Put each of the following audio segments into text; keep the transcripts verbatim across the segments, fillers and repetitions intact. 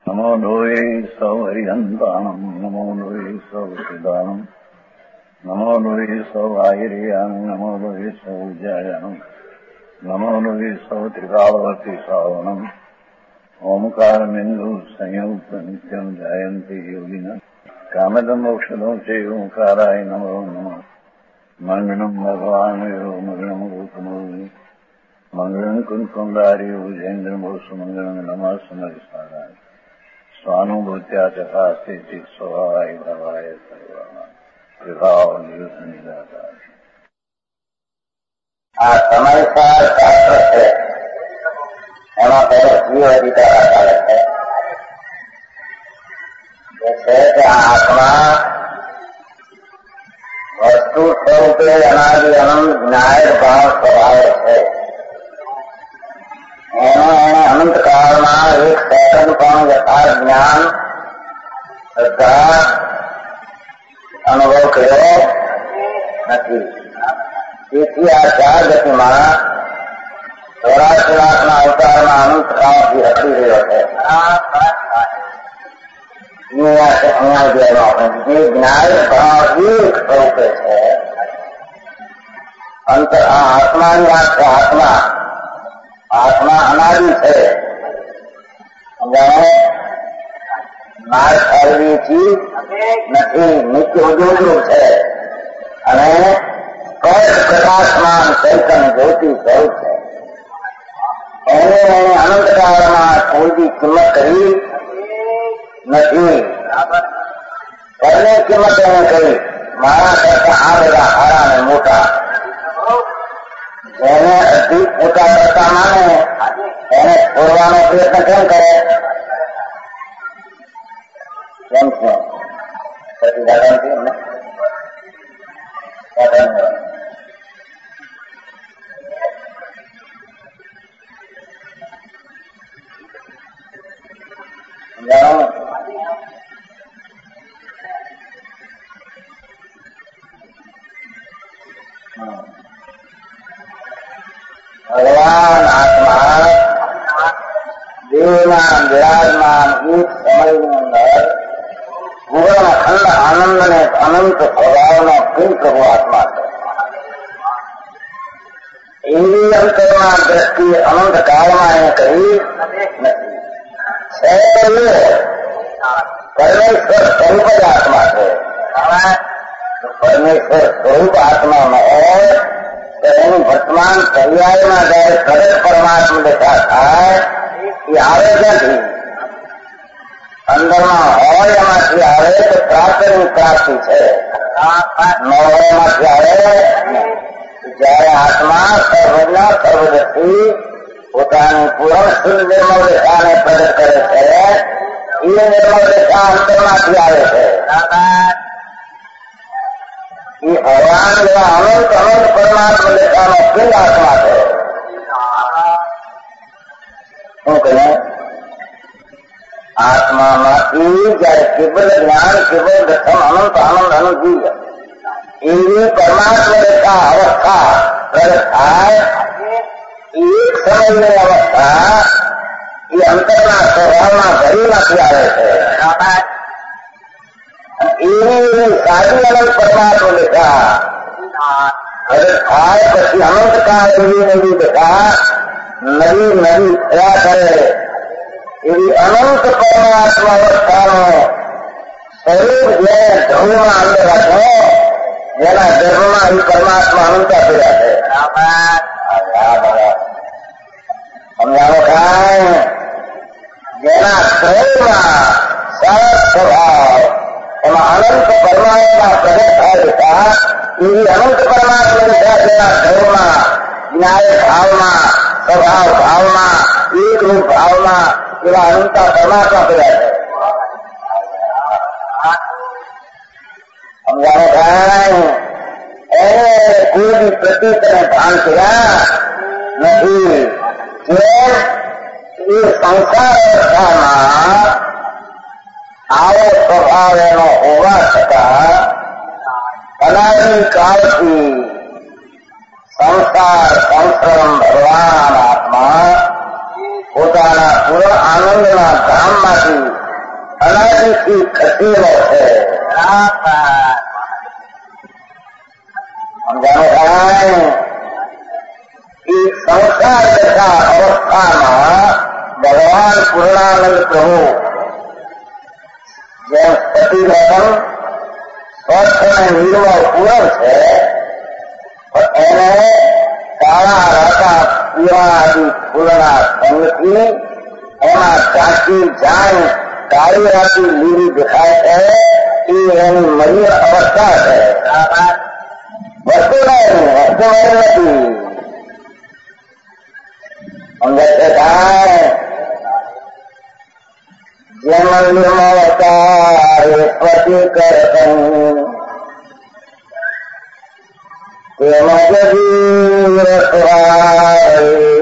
नमो लोये सौहरिहन्ताणम् नमो लोये सौहृदानम् नमो लोये सौभागिर्यानम् नमो लोये सौज्यायानम् नमो लोये सौत्रिकालवर्ति सावनम् ओंकारमिन्दु संयुक्त नित्यम् जायन्ति योगिनः कामदम् औषधम् चैव ओंकाराय नमो नमः मङ्गलम् भगवान् यो मङ्गलम् गौतमो मङ्गलम् कुन्कुण्डार्यो जयेन्द्रमो सुमङ्गलम् नमः समरिसाराय स्वानुभूत्या चकास्ते स्वभावाय भावाय सर्वाणां विभाव निदाता આ સમયસાર શાસ્ત્ર છે એમાં પહેલો જીવ અધિકાર આધારે છે જે છે કે આ આત્મા વસ્તુ સ્વરૂપે અનાદિ અનંત જ્ઞાય ભાવ સ્વભાવે છે એનો એને અનંતકાળમાં એક સેકન્ડ પણ યથાર્થ જ્ઞાન શ્રદ્ધા અનુભવ કર્યો નથી. તેથી આ ચાર ગતિમાં ચોરાસી લાખના અવતારમાં અનંત કાળથી રખડી રહ્યો છે. જે જ્ઞાય ભાવ એક સ્વરૂપે છે અંત આ આત્માની વાત છે. આત્મા આત્મા અનાદિ છે. નાશ થયેલી ચીજ નથી, નિત્ય ઉજવલું છે અને પ્રકાશમાન ચૈતન્ય જ્યોતિ સ્વરૂપ છે. એને એને અનંતકાળમાં કોઈની કિંમત કરી નથી. પરની કિંમત એને કરી મારા કરતા આ બધા હારા અને મોટા જેને અધિક મોટા કરતા માને એને છોડવાનો પ્રયત્ન કેમ કરે? કેમ છે? પછી દાદાથી એમને ભગવાન આત્મા દેવના વિરાજમાન એક સમયની અંદર પૂર્ણ અખંડ આનંદ અને અનંત સ્વભાવનો પ્રિય પ્રભુ આત્મા છે. એવી અંતરમાં દ્રષ્ટિ અનંત કાળમાં એ કહી નથી. પરમેશ્વર સ્વરૂપ જ આત્મા છે. પરમેશ્વર સ્વરૂપ આત્મા ન હોય તો એની વર્તમાન પર્યાયમાં જયારે સદત પરમાત્મા દેખા થાય એ આવે નથી. અંદરમાં હોય એમાંથી આવે તો પ્રાપ્તની પ્રાપ્તિ છે, ન હોય એમાંથી આવે. જયારે આત્મા સર્વજ્ઞ સર્વદર્શી પોતાની પૂર્ણ શુદ્ધ નિર્મળ દેખાને પ્રગટ કરે છે એ નિર્મળ દેખા અંતરમાંથી આવે છે. એ ભગવાન એવા અનંત અનંત પરમાત્મા દેખાનો ખુદ આત્મા છે. શું કહે? આત્મામાંથી જયારે કેવલ જ્ઞાન કેવલ દર્શન અનંત આનંદ અનુભવી એવી પરમાત્મા દેખા અવસ્થા પ્રગટ થાય એક સમયની અવસ્થા એ અંતરના સ્વભાવમાં ભરીમાંથી આવે છે. એવી સારી અનંત પરમાત્મા દેખા પ્રગટ થાય પછી અનંતકાળ એવી નવી દેખા નવી નવી થયા કરે એવી અનંત પરમાત્મા અવસ્થાનો સ્વરૂપ જે ધ્રુવમાં અંદર રાખો જેના ગર્ભમાં એ પરમાત્મા અનંતા પીડા છે. સમજાવો કાંઈ? જેના સ્વરૂપમાં સરસ સ્વભાવ એમાં અનંત પરમાત્મા પ્રગટ થાય હતા એવી અનંત પરમાત્મા દેખા જેના ધર્મમાં જ્ઞાય ભાવમાં સ્વભાવ ભાવમાં એક રૂપ ભાવમાં એવા અનંતા પરમાત્મા કર્યા છે. સમજાવો કાંઈ? એને કોઈની પ્રતીક અને ભાન કર્યા નથી. જેમ એ સંસાર અવસ્થામાં આવો સ્વભાવ એનો હોવા છતાં અનાદિ કાળથી સંસાર સંશ્રમ ભગવાન આત્મા પોતાના પૂર્ણ આનંદના ધામમાંથી અનાદિથી ખસેલો છે. સમજાણો એ સંસાર તથા અવસ્થામાં ભગવાન પૂર્ણાનંદ પ્રભુ જેમ સતીલગ્ન સ્વસ્થ અને નિર્મળ પૂરણ છે, પણ એને કાળા રાતા પીળા આદિ ફૂલના સંગથી એમાં ઝાંકી જાય કાળી રાતી લીલી દેખાય છે. એ એની મલિન અવસ્થા છે. વસ્તુ નહીં, વસ્તુ નથી. સમજે છે કાંઈ? જેમ નિર્મળતા સ્વતી કરતન તેમ જગીર સુહાય.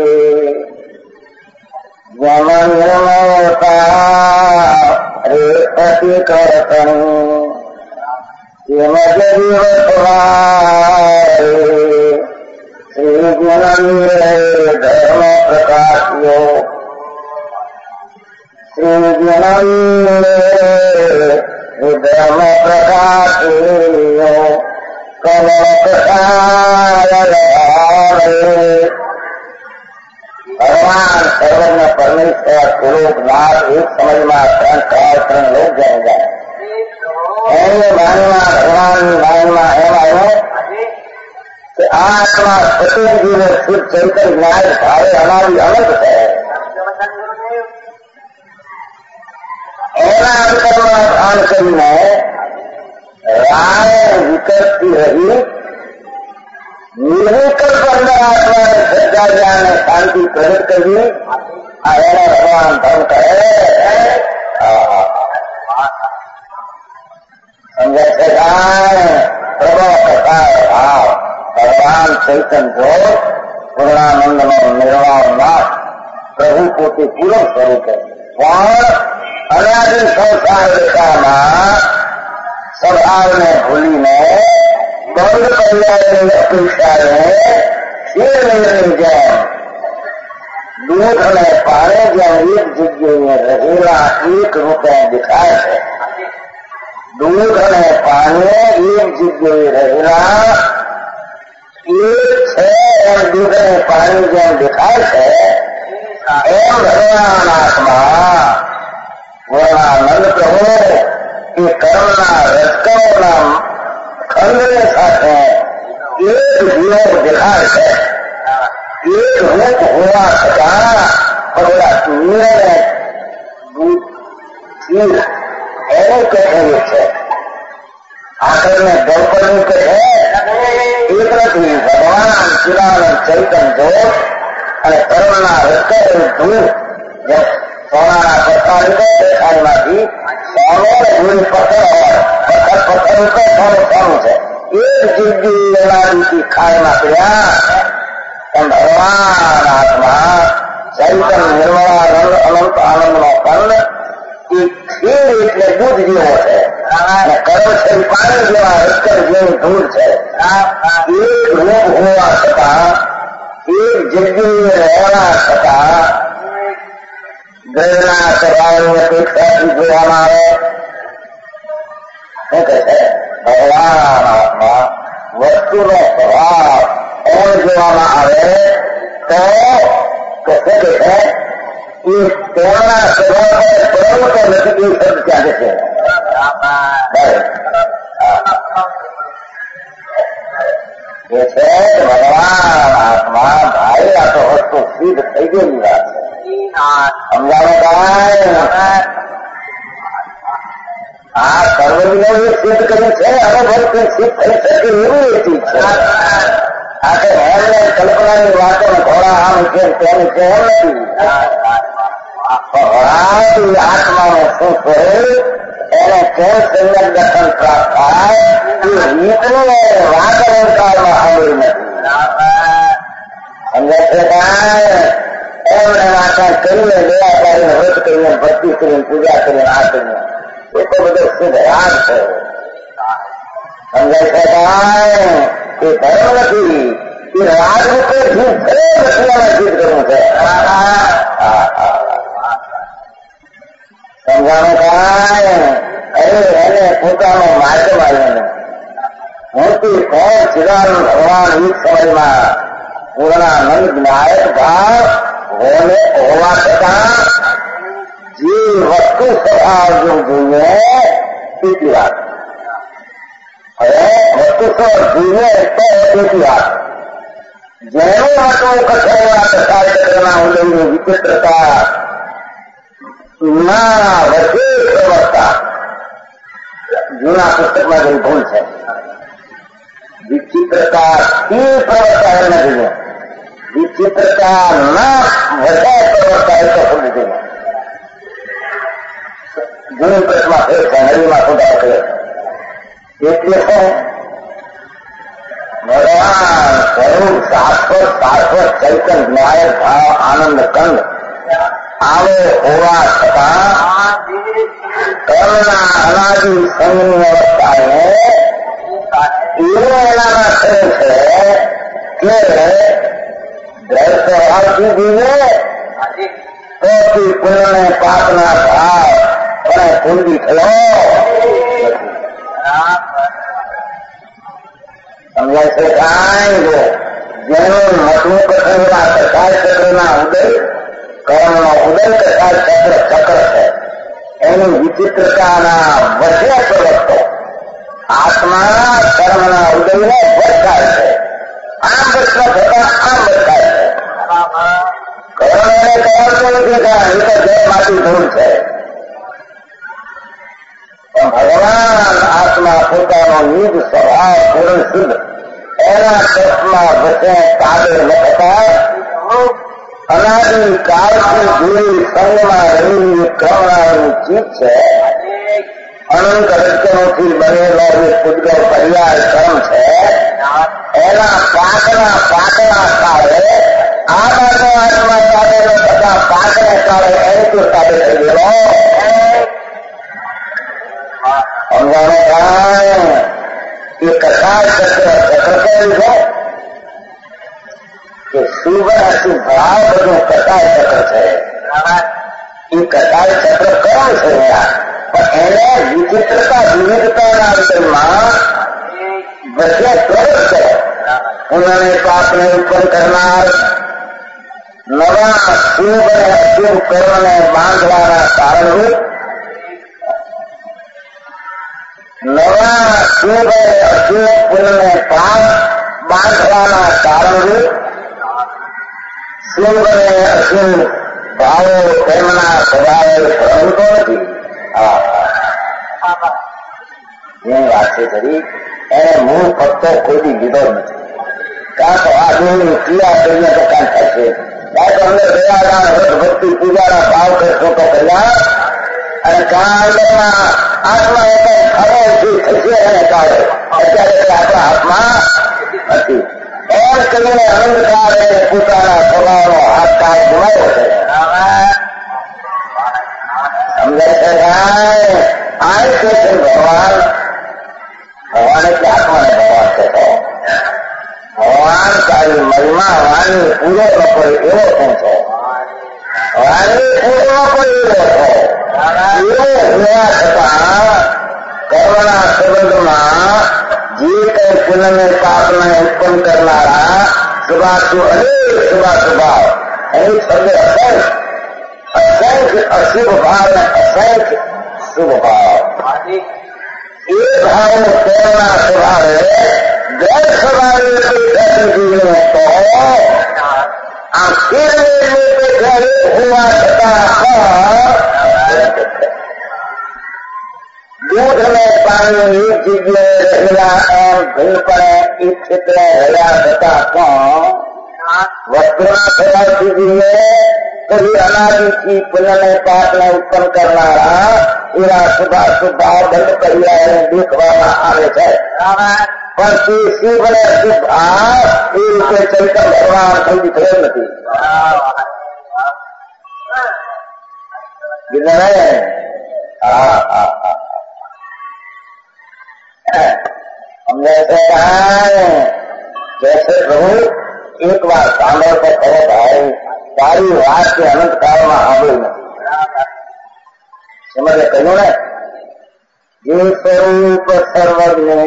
જેમ નિર્મળતા રે સ્વતી કરતન તેમ જગીર સુહાય. શ્રી ગુણમીરે ધર્મ પ્રકાશ્યો શ્રી ગુણમીરે ધર્મ પ્રકાશ્યો કલમ પ્રસાર. ભગવાન સર્વજ્ઞ પરમેશ્વર સ્વરૂપ નાથ એક સમયમાં ત્રણ ચાર ત્રણ લોક જાય જાય એની વાણીમાં ભગવાનની વાણીમાં એમ આવ્યો કે આ આત્મા સતીજીને શુદ્ધ ચૈતન્ય ન્યાય ભાવે અનાદિ અનંત છે. એના અંતરમાં ધ્યાન કરીને રાય વિકસતી રહી નિર્વિકલ્પ અંદર આત્માને શ્રદ્ધા અને શાંતિ પ્રગટ કરવી. આ એને ભગવાન ધર્મ કહે. સમજે છે કાંઈ? પ્રભો કથા ભાવ ભગવાન ચૈતન્ય જો પૂર્ણાનંદ નો નિર્વાણ નાથ પ્રભુ પોતે પૂર્ણ સ્વરૂપે પણ અનાદિ સંસાર દેખામાં સ્વભાવને ભૂલીને બંધ કલ્યાણની અપેક્ષાને ક્ષીર નીરની જેમ દૂધ અને પાણી જેમ એક જગ્યાએ રહેલા એક રૂપે દેખાય છે. દૂધ અને પાણી એક જગ્યાએ રહેલા એક છે એમ દૂધ અને પાણી જેમ દેખાય છે, એમ ભગવાન આત્મા પૂર્ણાનંદ પ્રભુ એ કર્મના રજકણોના ખંડને સાથે એક જીવ દેખાય છે. એક રૂપ હોવા છતાં પગલા નીરને દૂધ એનું કહેવું છે. આખરને ગૌપરનું કહે એક નથી. ભગવાન ચિદાનંદ ચૈતન્ય જોત અને કર્મના રજકણ ધૂળ સોનાના પથ્થર દેખાડીમાંથી સોનો ને ધૂળ પથ્થર હોય, પથ્થર પથ્થર ઉપર સોનું સોનું છે. એક જિંદગી એનાથી ખાયમાં કર્યા એમ ભગવાન આત્મા ચૈતન્ય નિર્મળાનંદ અનંત આનંદનો કંદ એ ખીર એટલે દૂધ જેવો છે અને કર્મ છે પાણી જેવા રજકણ જેવી ધૂળ છે. એક રૂપ હોવા છતાં એક જગ્યાએ રહેવા છતાં ગ્રહના સ્વભાવની અપેક્ષાથી જોવામાં આવે. શું કહે છે? ભગવાન આત્મા વસ્તુનો સ્વભાવ એમ જોવામાં આવે તો શું કહે છે? એ તેમના સ્વભાવ પ્રવૃત્ત નથી. એ શબ્દ ક્યાં છે? એ છે કે ભગવાન આત્મા ભાઈ આ તો વસ્તુ સિદ્ધ થઈ ગયેલી વાત છે. સમજાવે કાંઈ? આ સર્વજ્ઞ સિદ્ધ કર્યું છે. હવે ભક્તિ સિદ્ધ થઈ શકે એવું એ ચીજ છે. આ તો એમને કલ્પનાની વાતો ઘોડા આમ છે તેની છે એમ નથી. આત્માને શું સ્વરૂપ એને કેમ સંયમ દર્શન પ્રાપ્ત થાય એ રીતને વાત અલંકારમાં સાંભળી નથી. સમજે છે કાંઈ? એમને વાંચન કરીને દયા કરીને વ્રત કરીને ભક્તિ કરીને પૂજા કરીને આ કરીને એ તો બધો શુદ્ધ રાગ છે. સમજાય છે કાંઈ? એ ધર્મ નથી. એ રાગ રૂપે જીત છે નથી એને જીત કરવું છે. જાણે કાંઈ અરે એને પોતાનો માધ્યમ આવ્યો મોટી કોણ ચિદાનંદ ભગવાન એક સમયમાં પૂર્ણાનંદ નાયક ભાવ હોને હોવા છતાં જે વસ્તુ સ્વભાવ જો જોઈએ તેટલી વાત હવે વસ્તુ સ્વભાવ જોઈએ તો તેટલી વાત જેનું હતું કઠોરા તથા ચક્રના ઉદયની વિચિત્રતા ના વધે પ્રવર્તા જૂના પુસ્તકમાં જેવી ભૂલ છે વિચિત્રતા થી પ્રવર્તા એમ નથી વિચિત્રતા ના વધે પ્રવર્તા એ તો ભૂલ નથી જૂની પ્રશ્નમાં ફેર છે નવીમાં સુધારો થયો એટલે શું ભગવાન સ્વરૂપ શાશ્વત શાશ્વત ચૈતન નાયક ભાવ આનંદ કંદ આવો હોવા છતાં કર્મના અનાદિ સંઘની અવસ્થાને એવું એનામાં થયું છે કે દ્રઢ સ્વભાવથી જીવે તો પુણ્યને પાપના ભાવ પણ પૂંજી થયો સમજાય છે કાંઈ જો જેનું મતનું કઠોરા કથાય ચક્રના ઉદય કર્મનો ઉદય કથાય ચક્ર ચક્ર છે એની વિચિત્રતાના વધે પ્રવર્તો આત્મા કર્મના ઉદયને ભટકાય છે આમ ભટકા થતા આમ ભટકાય છે કર્મ એને કહેવાતું નથી કારણ એ તો જય માટી ધૂળ છે પણ ભગવાન આત્મા પોતાનો નિજ સ્વભાવ પૂર્ણ શુદ્ધ એના તત્વમાં વચ્ચે તાબે ન થતા અનાદિ કાળથી જૂની સંગમાં રહેલી કર્મણાની ચીજ છે અનંત રચનોથી બનેલો જે પૂજ્ય પર્યાય કર્મ છે એના પાકના પાકના કાળે આ બાજુ આત્મા તાબે ન થતા પાકને કાળે એની તો તાબે થઈ ગયેલો સમજાણો કાંઈ એ કથા ચક્ર ચક્ર કહેલું છે કે શુભ અશુભ ભાવ બધું કથા ચક્ર છે એ કથા ચક્ર કર્મ છે પણ એને વિચિત્રતા વિવિધતાના અંતરમાં વચ્ચે પ્રવેશ છે ઉન્હોંને પાપને ઉત્પન્ન કરનાર નવા શુભ અને અશુભ કર્મને બાંધવાના કારણરૂપ નવા શુભ અને અશુભ પુણ્યને પાપ બાંધવાના કારણરૂપ શુભ અને અશુભ ભાવો તેમના સ્વભાવે ભ્રમતો નથી જેની વાત છે ખરી એને મૂળ પત્તો કોઈ લીધો નથી કાં તો આ દેવની ક્રિયા કરીને તો કાંઈ થશે કાં તો અંદર દયાદાન વ્રત ભક્તિ પૂજાના ભાવ કરશો તો પહેલા અને કાળના આત્મા એ કઈ ખરો થશે એને કાળે અત્યારે આપણા હાથમાં નથી એમ કરીને અંધકારે પોતાના સ્વભાવનો હાથ કાળ ગુમાવ્યો છે સમજાય છે કાંઈ આ છે ભગવાન ભગવાન એટલે આત્માને ભગવાન છે તો ભગવાન તારી મહિમા વાણી પૂરો ન પડે એવો શું છો વાણી પૂરો ન પડે એવો છો એવું હોવા છતાં કર્મના સંબંધમાં જે કઈ પુનઃને પાપને ઉત્પન્ન કરનારા શુભાશુ અનેક શુભાશુભાવ એની શબ્દ અસંખ્ય અસંખ્ય અશુભ ભાવ અને અસંખ્ય શુભ ભાવ એ ભાવ તેના સ્વભાવે ગેર સ્વભાવે જીવનો તો આ શિરને હોવા છતાં દૂધ અને પાણી એક જગ્યાએ રહેલા એમ ભિન્નપણે એક ક્ષેત્રે રહ્યા છતાં પણ વસ્તુના થવાથી જીવે તો એ અનાદિથી પુનઃને પાપને ઉત્પન્ન કરનારા એવા શુભાશુભ ભાવ બંધ કર્યા દેખવામાં આવે છે પણ તે શુભ અને અશુભ ભાવ એ રીતે ચૈતન્ય ભગવાન થઈ થયો નથી હા હા હા અમને જैसे પ્રભુ એક વાર સાંભળ તો ખરો ભાઈ તારી વાત કે અનંત કાળમાં સાંભળી નથી સમજે કહ્યું ને જે સ્વરૂપ સર્વજ્ઞ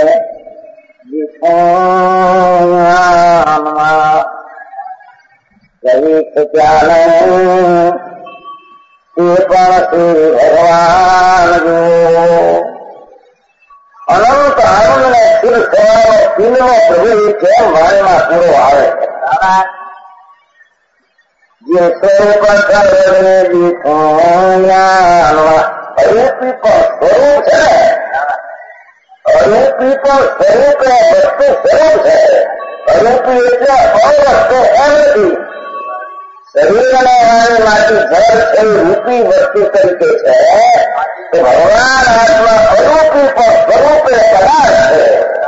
કવિ ત્યાં એ પણ શ્રી ભગવાન જો અનંત આનંદ ને સ્થિર થવાનો પિનનો પ્રભુ કેમ વાણીમાં પૂરો આવે જે સ્વરૂપ સર્વજ્ઞ અરૂપી પણ સ્વરૂપ છે ને અરૂપી પણ સ્વરૂપ વસ્તુ સ્વરૂપ છે અરૂપી એટલે અવસ્તુ એમ નથી શરીર અને વાણીમાંથી જળ છે રૂપી વસ્તુ તરીકે છે તો ભગવાન આત્મા અરૂપી પણ સ્વરૂપે પદાર્થ છે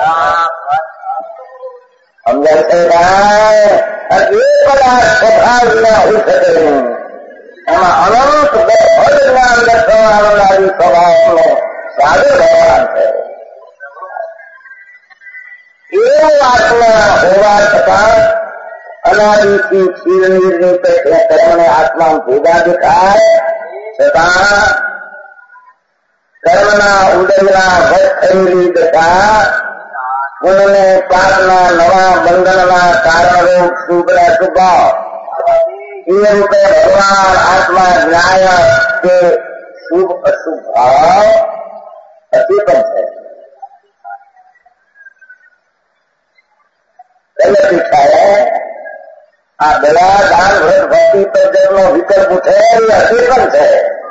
સમજાય છે અને એ પદાર્થ સ્વભાવ વિના હોઈ શકે નહીં એમાં અનંત અજ્ઞાન દર્શવાળી સ્વભાવનો સાગર ભગવાન છે એવું આત્મા હોવા છતાં અનાદિથી ક્ષીર નિર્મિત કર્મને આત્મા ભેદા દેખાય છતાં કર્મના ઉદયના વશ થયેલી દશા પુણ્યને પાપના નવા બંધનના કારણરૂપ શુભ સ્વભાવ એ રૂપે ભગવાન આત્મા ન્યાય કે શુભ અશુભ ભાવ અચેતન છે કઈ અપેક્ષા છે આ દયા દાન વ્રત ભક્તિ પદ્ધતિનો વિકલ્પ છે એ અચેતન છે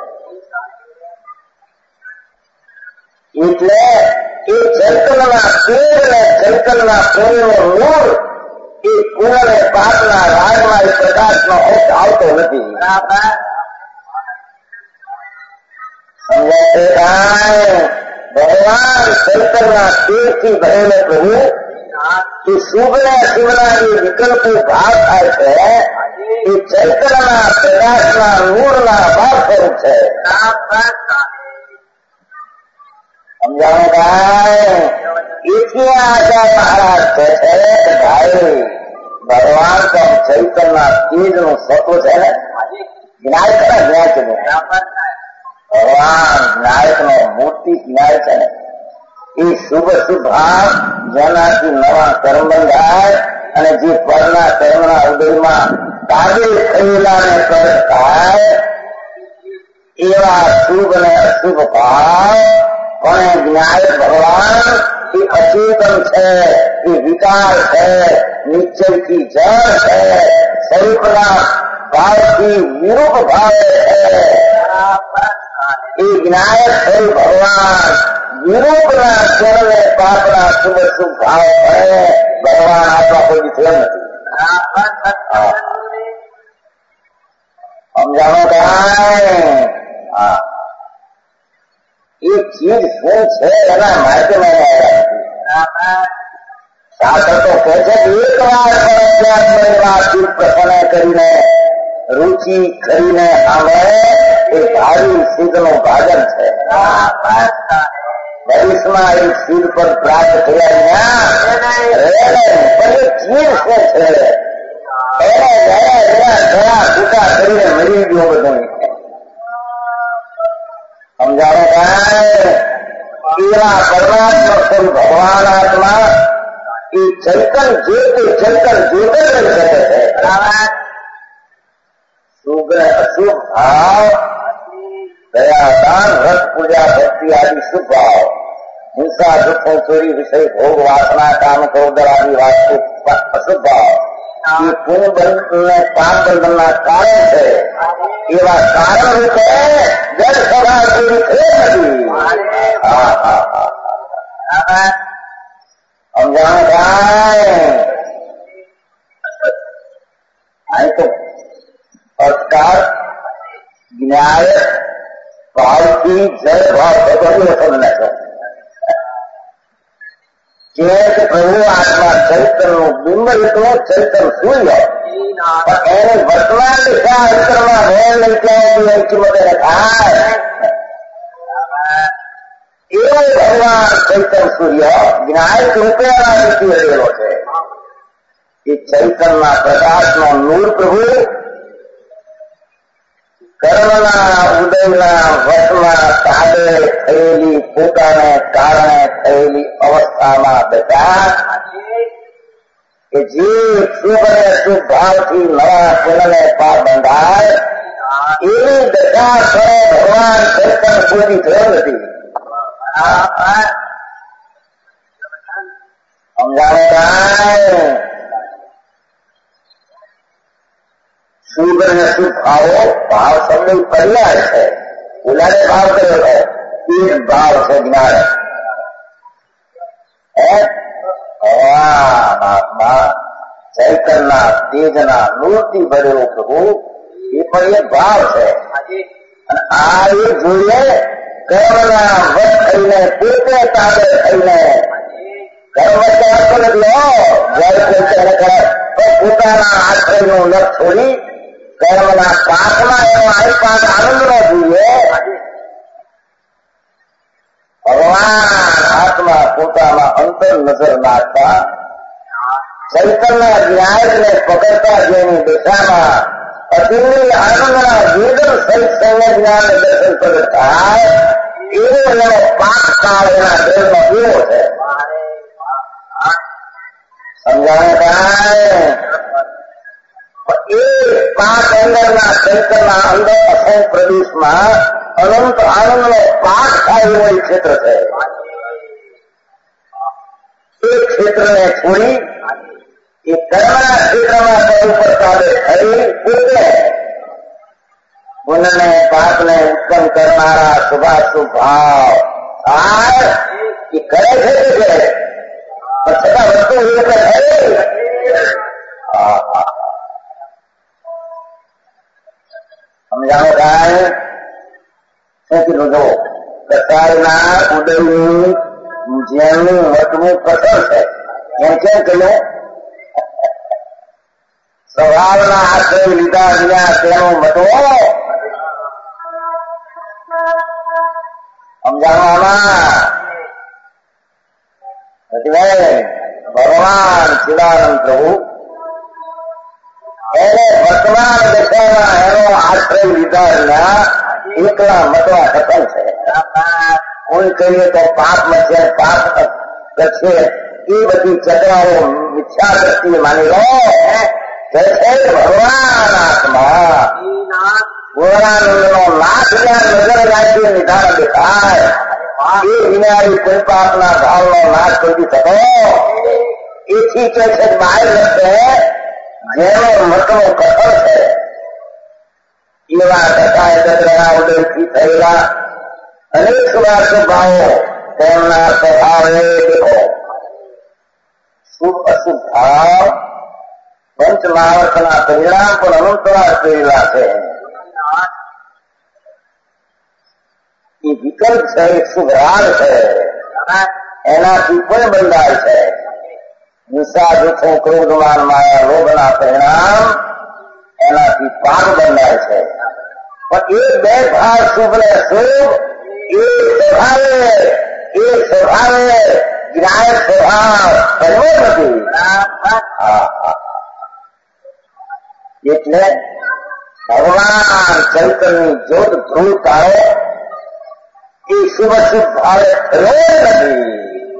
એટલે એ ચૈતન્યના પેડ ને ચૈતન્યના પુણ્યનું મૂળ એ પુણ્ય ને પાપના રાજમાં એ પ્રકાશનો અંશ આવતો નથી સમજાય ભગવાન ચૈતન્યના પેડથી ભરેલો પ્રભુ એ શુભ ને અશુભના જે વિકલ્પો ભાવ થાય છે એ ચૈતન્યના પ્રકાશના નૂરના ભાવ સ્વરૂપ છે સમજાવો ભાઈ એથી આચાર્ય મહારાજ કહે છે કે ભાઈ ભગવાન તો ચૈતન્યના તેજનું સત્વ છે ને જ્ઞાય છે ને જ્ઞાય છે ભગવાન જ્ઞાયકનો મૂર્તિ જ્ઞાય છે ને એ શુભ શુભ ભાવ જેનાથી નવા કર્મ બંધાય અને જે પરના કર્મના ઉદયમાં કાબિલ થયેલા ને કર્મ થાય એવા શુભ અને અશુભ ભાવ પણ જ્ઞાય ભગવાન એ અચેતન છે એ વિકાર છે નિશ્ચયથી જળ છે સ્વરૂપના ભાવથી વિરૂપ ભાવે છે એ જ્ઞાય સ્વરૂપ ભગવાન વિરૂપના ચરણે પાપના શુભ શુભ ભાવ પડે ભગવાન આપણા કોઈ દીકરો નથી સમજાવો ભાઈ હા એ ચીજ શું છે એના માહિતીમાં આવ્યા શાસ્ત્ર તો કહે છે કે એક વાર પરત્યાત્મા ચીજ પ્રસન્ન કરીને રુચિ કરીને આવે એ ભારી સિદ્ધનું ભાજન છે ભવિષ્યમાં એક સિદ્ધ પર પ્રાપ્ત થયા પણ એ ચીજ શું છે એને ગયા ગયા ગયા ટૂંકા કરીને મળી ગયો બધું સમજાવો ભાઈ એવા પરમાત્મા સ્વરૂપ ભગવાન આત્મા એ ચૈતન જે તે ચૈતન જે તે કરી શકે છે શુભ ને અશુભ ભાવ દયા દાન વ્રત પૂજા ભક્તિ આદિ શુભ ભાવ હિંસા દુઃખો ચોરી વિષય ભોગ વાસના કામ ક્રોધ આદિ વાસ્તુ અશુભ ભાવ એ પુણ્ય બંધ ને પાપ બંધનના કારણ છે એવા કારણ રૂપે જળ સભા જેવી થઈ નથી હા હા હા સમજાણું થાય અહીં તો અસ્કાર ન્યાય ભાવથી જય ભાવ બધું સમજે છે કે પ્રભુ આત્મા ચૈતનનું બિંબ એટલું ચૈતન સૂર્ય એને વર્તમાન દિશા અંતરમાં વેર લઈ ત્યાં અંકિમતે થાય એવો ભગવાન ચૈતન સૂર્ય જ્ઞાન રૂપે આનાથી રહેલો છે એ ચૈતનના પ્રકાશનો નૂર પ્રભુ કર્મના ઉદયના વશમાં તાબે થયેલી પોતાને કારણે થયેલી અવસ્થામાં દશા કે જે શુભ અને શુભ ભાવથી નવા પુનઃને પાર બંધાય એવી દશા કરે ભગવાન કૃષ્ણ પૂરી થયો નથી. સમજાવે કાંઈ? શુભ અને શુભ ભાવો ભાવ શબ્દ પર્યાય છે. ઓલાને ભાવ કર્યો છે એ ભાવ છે જ્ઞાન. મહાત્મા ચૈતનના તેજના મૂર્તિ ભરેલો પ્રભુ એ પણ એક ભાવ છે. અને આ એ જોઈએ કર્મના વશ થઈને પોતે તાબે થઈને કર્મ કરતો નથી. જયારે કોઈ કરે પોતાના આશ્રયનું ન છોડી કર્મના પાકમાં એનો આઈપાક આનંદ ન જોઈએ. ભગવાન આત્મા પોતાના અંતર નજર નાખતા ચૈતન્ય ન્યાયને પકડતા જેની દિશામાં અતિની આનંદના વેદન સહિત સૈન્ય જ્ઞાન દર્શન પ્રગટ થાય એવો એનો પાક કાળ એના દેહમાં એવો છે. સમજાવે કાંઈ? એ પાક અંદરના ચૈતનના અંદર અસંગ પ્રદેશમાં અનંત આનંદનો પાક થાય એવો એ ક્ષેત્ર છે. એ ક્ષેત્રને છોડી એ કર્મના ક્ષેત્રમાં પદ ઉપર તાબે થઈ પોતે પુનઃને પાપને ઉત્પન્ન કરનારા શુભાશુભ ભાવ થાય એ કરે છે કે છે પણ છતાં વસ્તુ એ રીતે થઈ. સમજાવો કાંઈ? શું કીધું? જો કસાયના ઉદયનું જેનું મતનું કસર છે એમ કેમ કહ્યું? સ્વભાવના આશ્રય લીધા વિના તેનો મતો સમજાવવામાં એટલે ભગવાન ચિદાનંદ પ્રભુ એને વર્તમાન દશામાં એનો આશ્રય લીધા વિના એકલા મતવા સફળ છે. કોઈ કહીએ તો પાપ મચે પાપ કરશે એ બધી ચક્રાઓ મિથ્યા દ્રષ્ટિએ માની લો. કે છે ભગવાન આત્મા પૂર્ણાનંદનો નાશ જ્યાં નજર રાખી નિધાન દેખાય એ વિનારી કોઈ પાપના ભાવનો નાશ કરી શકો. એથી કે છે બહાર લખશે જેનો મતનો કથન છે એવા કથાએ દત્રના ઉદયથી થયેલા અનેક શુભાશુભ ભાવો તેમના સ્વભાવે દેખો. શુભ અશુભ ભાવ પંચ મહાવર્તના પરિણામ પણ અનંતવાર કરેલા છે. એ વિકલ્પ છે, એક શુભ રાગ છે, એનાથી પણ બંધાય છે. હિંસા જૂઠું ક્રોધમાન માયા લોભના પરિણામ એનાથી પાક બંધાય છે. પણ એ બે ભાવ શુભ ને શુભ એ સ્વભાવે એ સ્વભાવે જ્ઞાન સ્વભાવ બનવો નથી. એટલે ભગવાન ચૈતન્યની જ્યોત ધ્રુવ તારો એ શુભ શુભ ભાવે થયો નથી.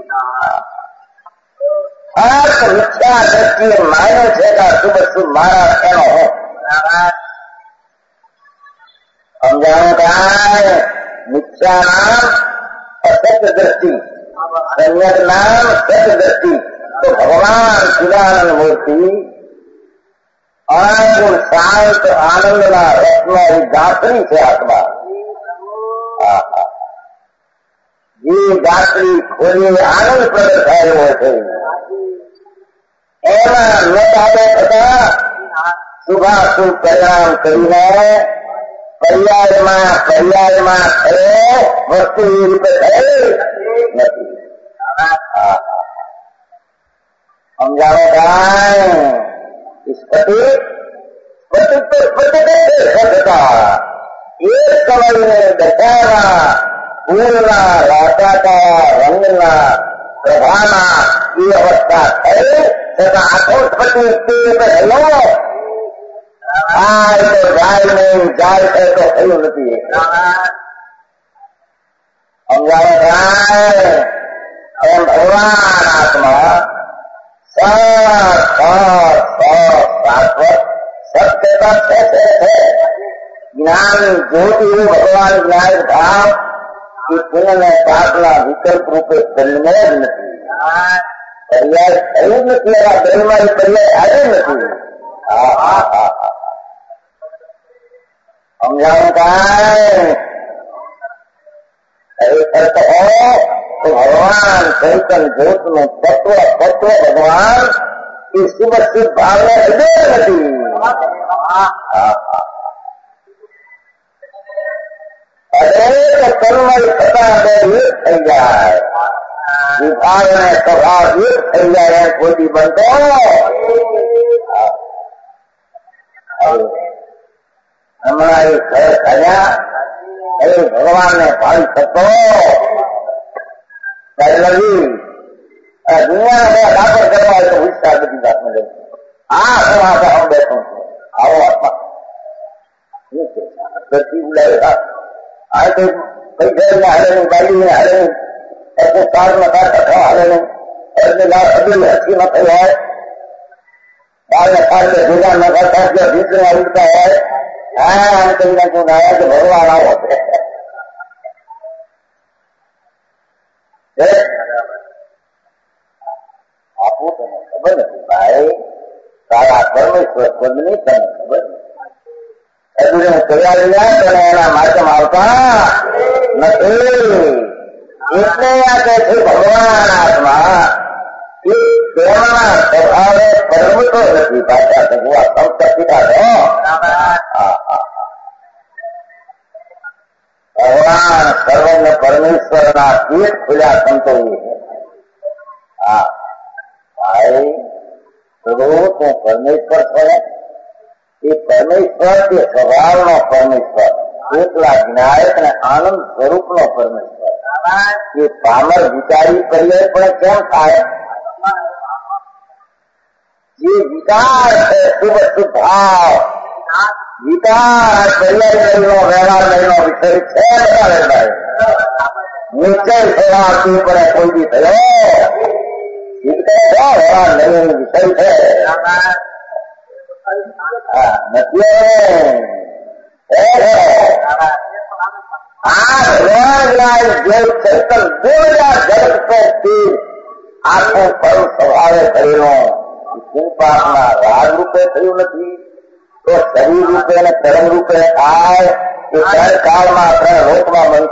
અર્થ મિથ્યા દ્રષ્ટિએ માન્યો છે કે શુભ શુભ મારા એનો સમજાણું કાંઈ? મિથ્યા નામ અસત્ય દ્રષ્ટિ, સમ્યક નામ સત્ય દ્રષ્ટિ. તો ભગવાન ચિદાનંદ મૂર્તિ અનંત શાંત આનંદના રત્નની ગાંઠડી છે આત્મા. જે ગાંઠડી ખોલી આનંદ પ્રગટ થયેલો હોય છે એમાં નતાબે થતા શુભાશુભ પરિણામ કરીને પર્યાયમાં પર્યાયમાં થયો વસ્તુ એ રીતે થઈ નથી. સમજાવો કાંઈ? સ્ફટિક સ્ફટિક તો સ્ફટિક થતા એક સમયને દશાના ફૂલના રાતાતા રંગના પ્રભાના એ અવસ્થા થઈ છતાં આખો સ્ફટિક તે થયો આ તો જાય નહીં, જાય છે તો થયું નથી. સમજાવે થાય એમ ભગવાન આત્મા શાશ્વત સત્યતા છે. જ્ઞાન જ્યોતિ ભગવાન જ્ઞાન ભાવ એ પુણ્ય ને પાપના વિકલ્પ રૂપે જન્મે જ નથી. પર્યાય થયું જ નથી. એના દિલમાં એ પર્યાય આવ્યું નથી. હા હા હા હા સમજાવું કાંઈ ખરેખર તો હોય તો ભગવાન ચૈતન જ્યોત નું તત્વ તત્વ ભગવાન એ શુભ શુભ ભાવને હૃદય નથી. દરેક તન્મય થતા બે એક થઈ જાય. વિભાગ ને સ્વભાવ એક થઈ જાય એમ કોઈ બનતો હમણાં એ ઘર થયા એ ભગવાન ને ભાવી થતો લગી દુનિયા દાખલ કરવા તો વિસ્તાર બધી વાત મળે. આ સમાચાર હું બેઠો છું. આવો આત્મા બોલાવે આ તો કઈ ઘર હારે નહીં, બાઈ ને હારે નહીં, ऐसे साल में का कथा हाले नहीं, ऐसे लाभ अभी हसी न થઈ હોય, બાર ને સાલ में ભેગા ન કરતા जो ભીતરે ઉડતા હોય. હા આમ કહીને કોણ આવ્યા કે ભગવાન આવો છે. આપવું તને ખબર નથી ભાઈ, તારા પરમેશ્વર પદની તને ખબર નથી. તૈયારી તને એના માધ્યમ આવતા નથી. એટલે આ કહે છે ભગવાન આત્મા એ પ્રેમના સ્વભાવે પરમતો નથી. પાછા ભગવાન સંપત્તિકા ભગવાન સર્વને પરમેશ્વરના પેટ ખુલ્યા સંતોષી છે. હા ભાઈ થોડું તું પરમેશ્વર છે. એ પરમેશ્વર તે સ્વભાવનો પરમેશ્વર, એકલા જ્ઞાયક ને આનંદ સ્વરૂપનો પરમેશ્વર. એ પામર વિચારી કરીએ પણ કેમ થાય? જે વિકાર છે શુભ શુભ ભાવ વિકાર પર્યાય નો વ્યવહાર નો વિષય છે. બધા વ્યવહાર નિશ્ચય થવા પડે કોઈ બી થયો વ્યવહાર નહીં વિષય છે. નથી આ ભગવાન જે ચેતન બોલ્યા જગત પર સ્થિર આખું પરમ સ્વભાવે થયેલો પાપના રાગ રૂપે થયું નથી તો શરીર રૂપે અને કર્મ રૂપે થાય એ ત્રણ કાળમાં ત્રણ લોકમાં બનતો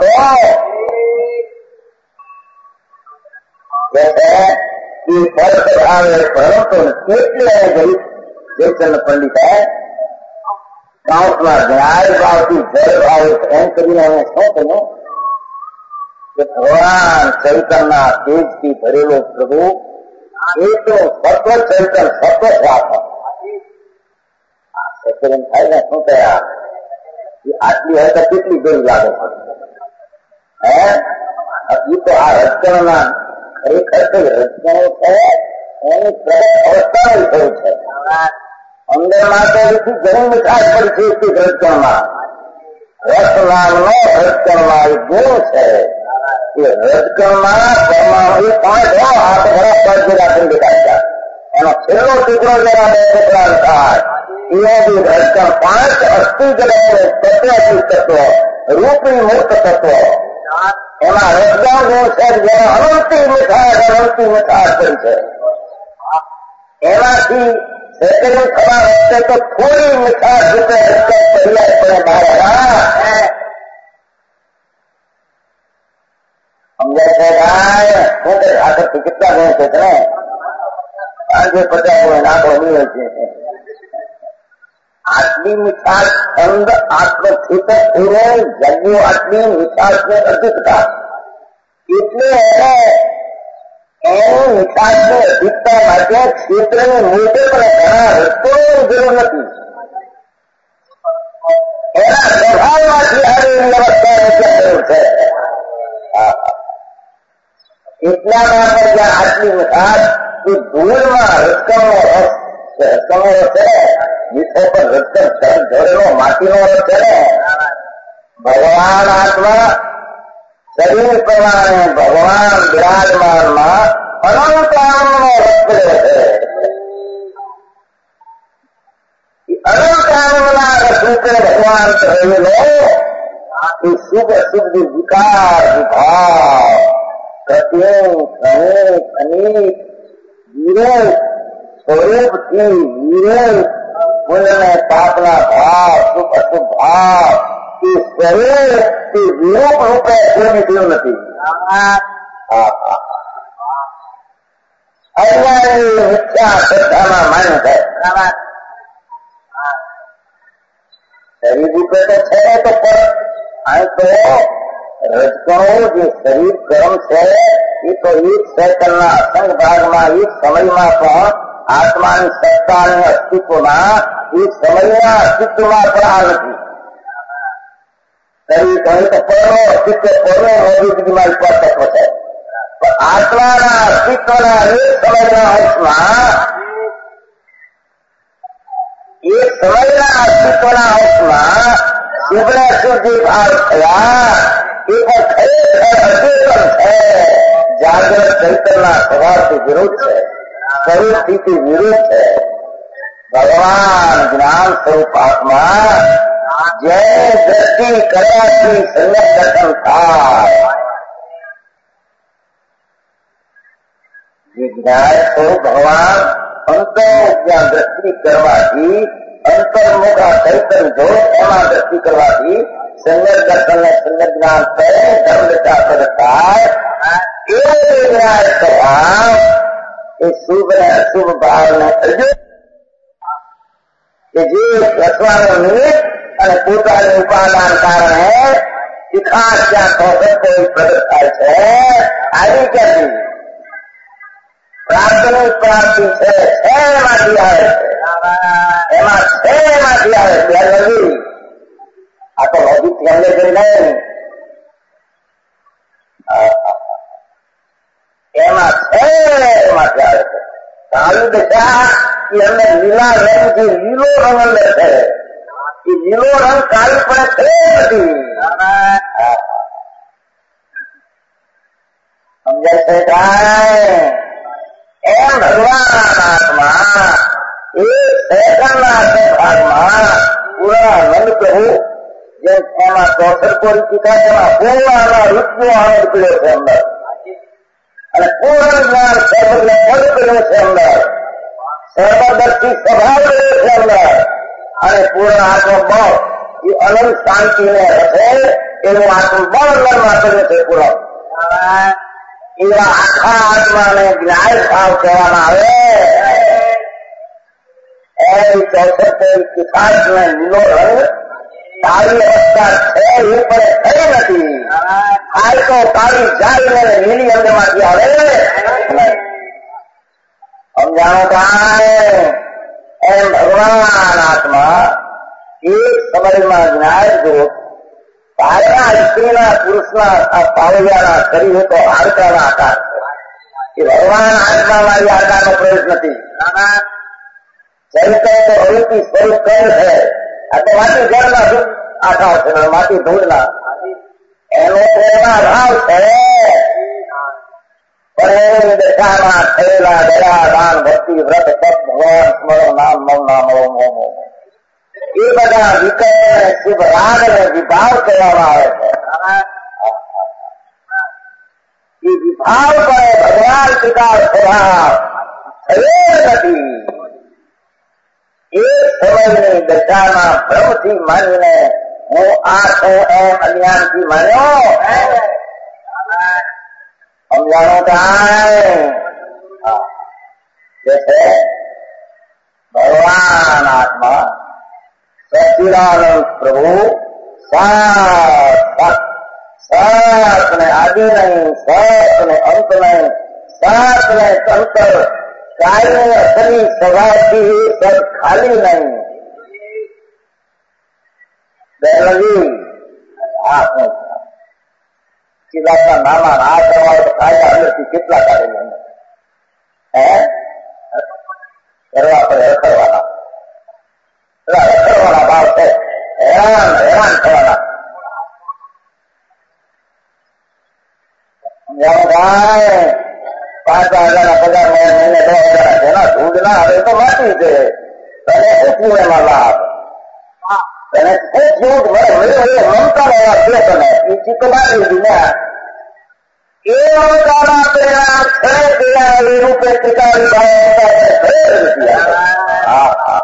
એ પર સ્વભાવે પરંતુ એટલે ગરીબ ચેતન પંડિત કાઉન્ટમાં ન્યાય ભાવથી જય ભાવ એમ કરીને અમે શું કહ્યું કે ભગવાન ચૈતનના તેજથી ભરેલો પ્રભુ એટલો સત્વ ચૈતન સત્વ સ્વાપ સચન થાય ને શું કયા આટલી હોય તો કેટલી ગઈ લાગે હે એ તો આ રચકણના ખરેખર તો રચકણો છે એની પ્રગટ અવસ્થા થયું છે. અંદર માટે ઘણી મીઠાશ પડી છે રજકણમાં. રસ નામનો રજકણમાં એ ગુણ છે. એ રજકણમાં પરમાણુ પાંચ હાથ ભરા પગ ભેગા કરી દેખાય. એનો છેલ્લો ટુકડો જરા બે ટુકડા થાય એ બી રજકણ પાંચ અસ્થિ જગત તત્વ તત્વ રૂપી મુક્ત તત્વ એમાં રજકણ ગુણ છે જેને અનંતી મીઠાશ અનંતી મીઠાશ કરી છે. એમાંથી સેકન્ડ થવા વખતે તો થોડી મીઠાશ રૂપે પર્યાય પડે બહાર સમજાય છે ભાઈ. શું કરે આગળથી કેટલા ગુણ છે તમે પાંચસો પચાસ ગુણ નાખો હોય છે. આટલી મીઠાશ અંગ આત્મસ્થિત થઈને જગ્યો આટલી મીઠાશ ને અધિકતા એટલે એને એની મીઠાશની અધિકતા માટે ક્ષેત્રની મોટે પણ ઘણા રસ્તોની જરૂર નથી. એના સ્વભાવમાંથી આવેલી અવસ્થાની જરૂર છે. એટલામાં પણ જ્યાં આટલી મીઠાશ એ ધૂળમાં રસ્તમનો રસ છે રસ્તમનો રસ છે વિષય પર રક્ષણ જોડેલો માટીનો રથ છે ને ભગવાન આત્મા શરીર પ્રમાણે ભગવાન બિરાજમાનમાં અનંત આનંદનો રથ કર્યો છે. અનંત આનંદના રથ રૂપે ભગવાન રહેલો એ શુભ શુભ વિકાર વિભાવ પ્રત્યેક અનેક અનેક વિરોધ સ્વરૂપથી વિરોધ પુણ્ય પાપના ભાવ શુભ અશુભ ભાવ એ સ્વરૂપથી વિરૂપ રૂપે કોઈ થયું નથી. અજ્ઞાની મિથ્યા શ્રદ્ધામાં માન છે. શરીર રૂપે તો છે તો પણ આ તો રજકણો જે શરીર કર્મ છે એ તો એક સેકન્ડના અસંગ ભાગમાં એક સમયમાં પણ આત્માની સત્તા અને અસ્તિત્વમાં એક સમયના અસ્તિત્વમાં પણ આ નથી. શરીર કહે તો પરનો અસ્તિત્વ પરનો મોજૂદગીમાં ઉપર તત્વ છે, પણ આત્માના અસ્તિત્વના એક સમયના અંશમાં એક સમયના અસ્તિત્વના અંશમાં શુભને શુભ જે ભાવ થયા એ પણ ખરેખર અચેતન છે. જાગ્રત ચૈતનના સ્વભાવથી વિરુદ્ધ છે, સ્વરૂપથી વિરુદ્ધ છે. ભગવાન જ્ઞાન સ્વરૂપ આત્મા જેને દ્રષ્ટિ કરવાથી સમ્યક દર્શન થાય. જે જ્ઞાન સ્વરૂપ ભગવાન અંતર્મુખ દ્રષ્ટિ કરવાથી અંતર્મુખ આ ચૈતન જો એમાં દ્રષ્ટિ કરવાથી સમ્યક દર્શન ને સમ્યક જ્ઞાન કરે ધર્મ વિચાર થાય. એ જ્ઞાન સ્વભાવ એ શુભ ને અશુભ ભાવને કે જે રચવાનો નિમિત્ત અને પોતાની ઉપાદાન કારણે શિખાર ત્યાં કોઈ પ્રગટ થાય છે. આવી ક્યાંથી પ્રાપ્તની પ્રાપ્તિ છે, છે એમાંથી આવે છે, એમાં છે એમાંથી આવે છે. નથી આ તો લોજિક એમને કરી નહીં, એમાં છે એમાંથી આવે છે. કાળી દશા એ અમને લીલા રંગથી લીલો રંગ અંદર છે. એ લીલો રંગ કાળી પણ છે નથી. સમજાય છે કાંઈ? એમ ભગવાન આત્મા એક સેકન્ડના ભાગમાં પૂરા નંદ પ્રભુ જેમ એમાં ચોસઠ કોરી ચૂકા તેમાં પૂર્ણના રૂપિયો આનંદ પીડ્યો છે અંદર, અને પૂર્ણ જ્ઞાન સર્વને પદ કર્યો છે અંદર, સર્વદર્શી સ્વભાવ રહ્યો છે અંદર, અને પૂર્ણ આત્મબળ એ અનંત શાંતિને રચે એવું આત્મબળ અંદરમાં કર્યું છે પૂર્ણ. એવા આખા આત્માને જ્ઞાન ભાવ કહેવામાં આવે. એની ચોસઠ કિતાબને લીલો રંગ કાળી અવસ્થા છે એ પણ થઈ નથી. કાળી તો કાળી જાય ને લીલી અંદરમાંથી આવે નહીં. સમજાણો કાંઈ? એમ ભગવાન આત્મા એક સમયમાં જ્ઞાન ગ્રોથ પાયના સ્ત્રીના પુરુષના આ પાવડિયાના શરીર તો હાડકાના આકાર છે. એ ભગવાન આત્મા મારી આકારનો પ્રવેશ નથી. ચરિત્ર તો અવૃત્તિ સ્વરૂપ કહે છે. આ તો માટી જળના આકાર છે, માટી ધૂળના. એનો તો એમાં ભાવ છે. પણ એની દશામાં થયેલા દયા દાન ભક્તિ વ્રત તપ ભગવાન સ્મરણ નામ મમ નામ ઓમ ઓમ ઓમ એ બધા વિકલ્પ અને શુભ રાગ અને વિભાવ કહેવામાં આવે છે. એ વિભાવ પણ ભગવાન પિતા સ્વભાવ થયો નથી. એ સમયની દશામાં ભ્રમથી માનીને હું આ છું એમ અજ્ઞાનથી માન્યો. સમજાણો કાંઈ? જે છે ભગવાન આત્મા સચિદાનંદ પ્રભુ સાત સાત ને આદિ નહીં, સાત ને અંત નહીં, સાત ને અંતર કાયમી અસલી સ્વભાવથી સદ ખાલી નહીં. બેનજી આ શું ચિદાના નાના આ કરવા તો કાયદા અંદરથી કેટલા કાઢે હે કરવા પડે રખડવાના. રખડવાના ભાવ છે, હેરાન હેરાન થવાના. પાંચ હજારના પગાર મહિને દસ હજાર જેના ધૂળ ના આવે તો માટી છે. તને શું એમાં લાભ? તને શું છૂટ મળે? મમતા એવા છે તને એ ચિત્ત લાગી દીધી ને એ મમતાના પ્રેરણા છે ત્યાં એ રૂપે ટીકાવી હા હા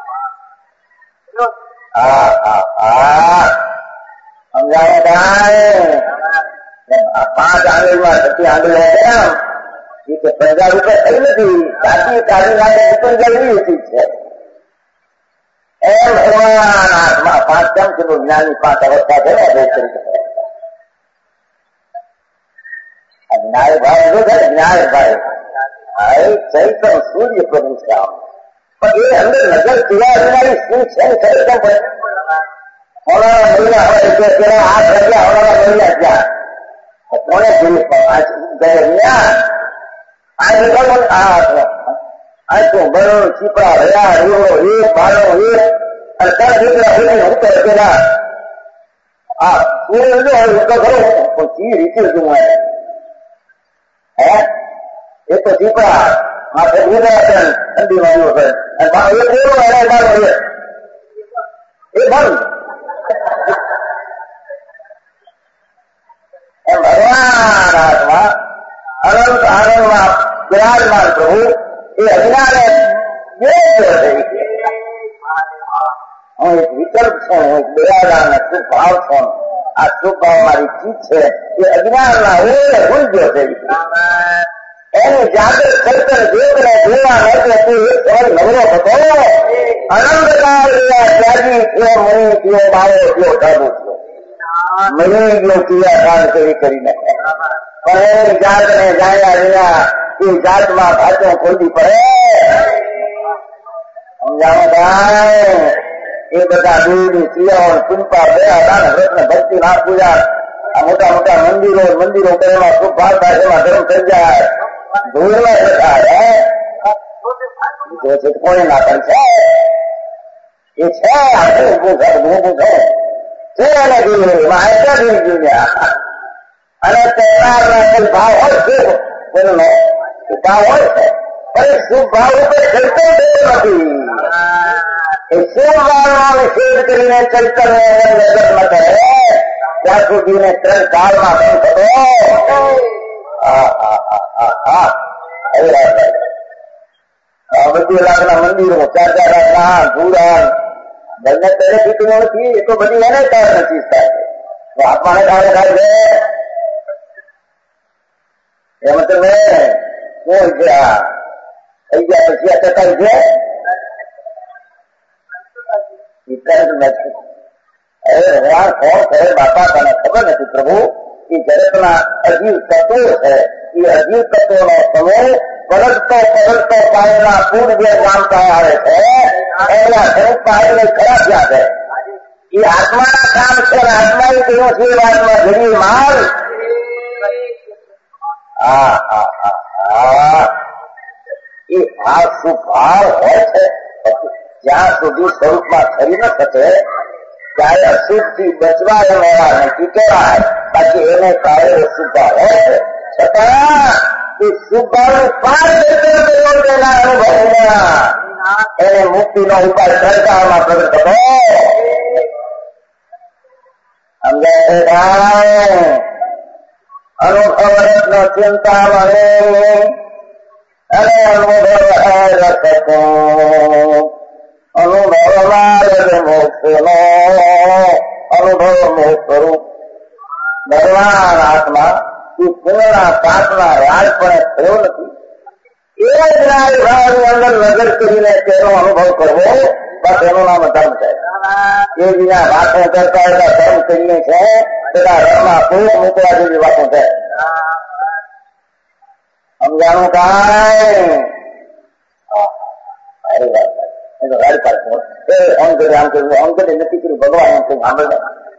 હા હા હા સમજાવે કાંઈ પાંચ આંગળીમાં છઠ્ઠી આંગળી એ કે પ્રજા રૂપે થઈ નથી. સાચી કાઢી નાખે નીકળી જાય એવી ચીજ છે. એમ ભગવાન આત્મા પાંચ કેમ છે? જ્ઞાની પાંચ અવસ્થા છે ને ભેદ કરી શકે. ન્યાય ભાવ જો છે ન્યાય ભાઈ ચૈતન સૂર્ય પ્રભુ શ્યામ પણ એ અંદર નજર જોયા વિનાની શું છે ને ચૈતન પડે હોનારા મહિના હોય કે પેલા આઠ વાગ્યા હોનારા મહિના ત્યાં કોને જોયું આખું બરો ચીપડા રહ્યા રીવો એક બારો એક અને ત્રણ દીકરા હોય ઉતર પેલા આ સૂર્ય જો ઉતર કરો તો ચી રીતે જોવા હે એ તો ચીપડા માથે ઉતરા ઠંડી માં અને એ કેવો હેરાન બારો એ બંધ એમ ભગવાન આત્મા અનંત આનંદમાં વિરાજમાન પ્રભુ એ અજ્ઞાને હું એક વિકલ્પ છું, હું એક બિરાદાન શુભ ભાવ છું. આ શુભ ભાવ મારી ચીજ છે એ અજ્ઞાનના ઓળે ભૂલજો છે. એની જાગૃત ચૈતન્ય જોગને જોવા માટે તું એક સમય નવરો હતો. અનંતકાળ ત્યાગી થયો મની થયો બાવો થયો સાધુ થયો મની ગયો ક્રિયા કાંડ કરી કરીને પણ એની જાતને જાણ્યા વિના એ જાતમાં ભાચો ખોલવી પડે. સમજાવો ભાઈ એ બધા દૂધની ક્રિયાઓ ચિંતા દયા દાન વ્રત ભક્તિ ના પૂજા આ મોટા મોટા મંદિરો મંદિરો કરેલા શુભ ભાવ થાય એમાં ધર્મ થઈ જાય ધૂળમાં થાય કોને ના પણ છે એ છે ઉભું ઘર ઉભું ઘર છે એને જોયું માહિતી જોયા અને તહેવારના કોઈ ભાવ હોય છે એનો ભાવ હોય છે પણ શુભ ભાવ ઉપર ચલતો નથી. એ શુભ ભાવનો નિષેધ કરીને ચૈતન્ય જગતમાં કરે ત્યાં સુધીને ત્રણ કાળમાં બંધ થતો. બધી લાખના મંદિરો ચાર ચાર લાખના ધૂળા બંને તેને પીતું નથી. એ તો બધી એને કારણે ચીજ થાય છે. આત્માને કારણે થાય છે. એમ તમે શું છે આ થઈ ગયા પછી આ ટકાઈ છે કરંટ નથી. અરે ભગવાન કોણ છે બાપા તને ખબર નથી પ્રભુ? એ જગતના અજીવ તત્વો છે. એ અજીવ તત્વોનો સમૂહ પલટતો પલટતો પાણીના પૂર જે જામતા આવે છે એના સ્વરૂપ પાણીને ખરાબ થયા છે. એ આત્માના કામ છે અને આત્મા એ કહ્યું છે એ વાતમાં ઘણી માલ હા હા હા હા એ ભાવ શું ભાવ હોય છે જ્યાં સુધી સ્વરૂપમાં ખરી ન શકે ત્યારે અશુદ્ધ થી બચવા એ મેળા નથી કહેવાય. બાકી એને કારણે શુદ્ધ હોય છે છતાં એ શુદ્ધ ભાવનું પાર દેના અનુભવના એને મુક્તિનો ઉપાય સરકારમાં પ્રગટ થતો સમજાય. અનુભવ રત્ન ચિંતા મળે અને અનુભવ રસતો અનુભવ માર્ગ મોક્ષનો અનુભવ મોક્ષ સ્વરૂપ ભગવાન આત્મા એ પુનઃના પાપના રાજ પણ થયો નથી. એ જ રાજ ભાવની અંદર નજર કરીને તેનો અનુભવ કરવો બસ એનું નામ ધર્મ છે. એ વિના વાતો કરતા હતા ધર્મ કરીએ છે તેના ધર્મમાં કોઈ મૂકવા જેવી વાતો છે. સમજાણું કાંઈ સારી વાત એ તો રાડ પાડતો એ ઓન કરી આમ કર્યું ઓન કરી નક્કી કર્યું ભગવાન એમ કહ્યું સાંભળે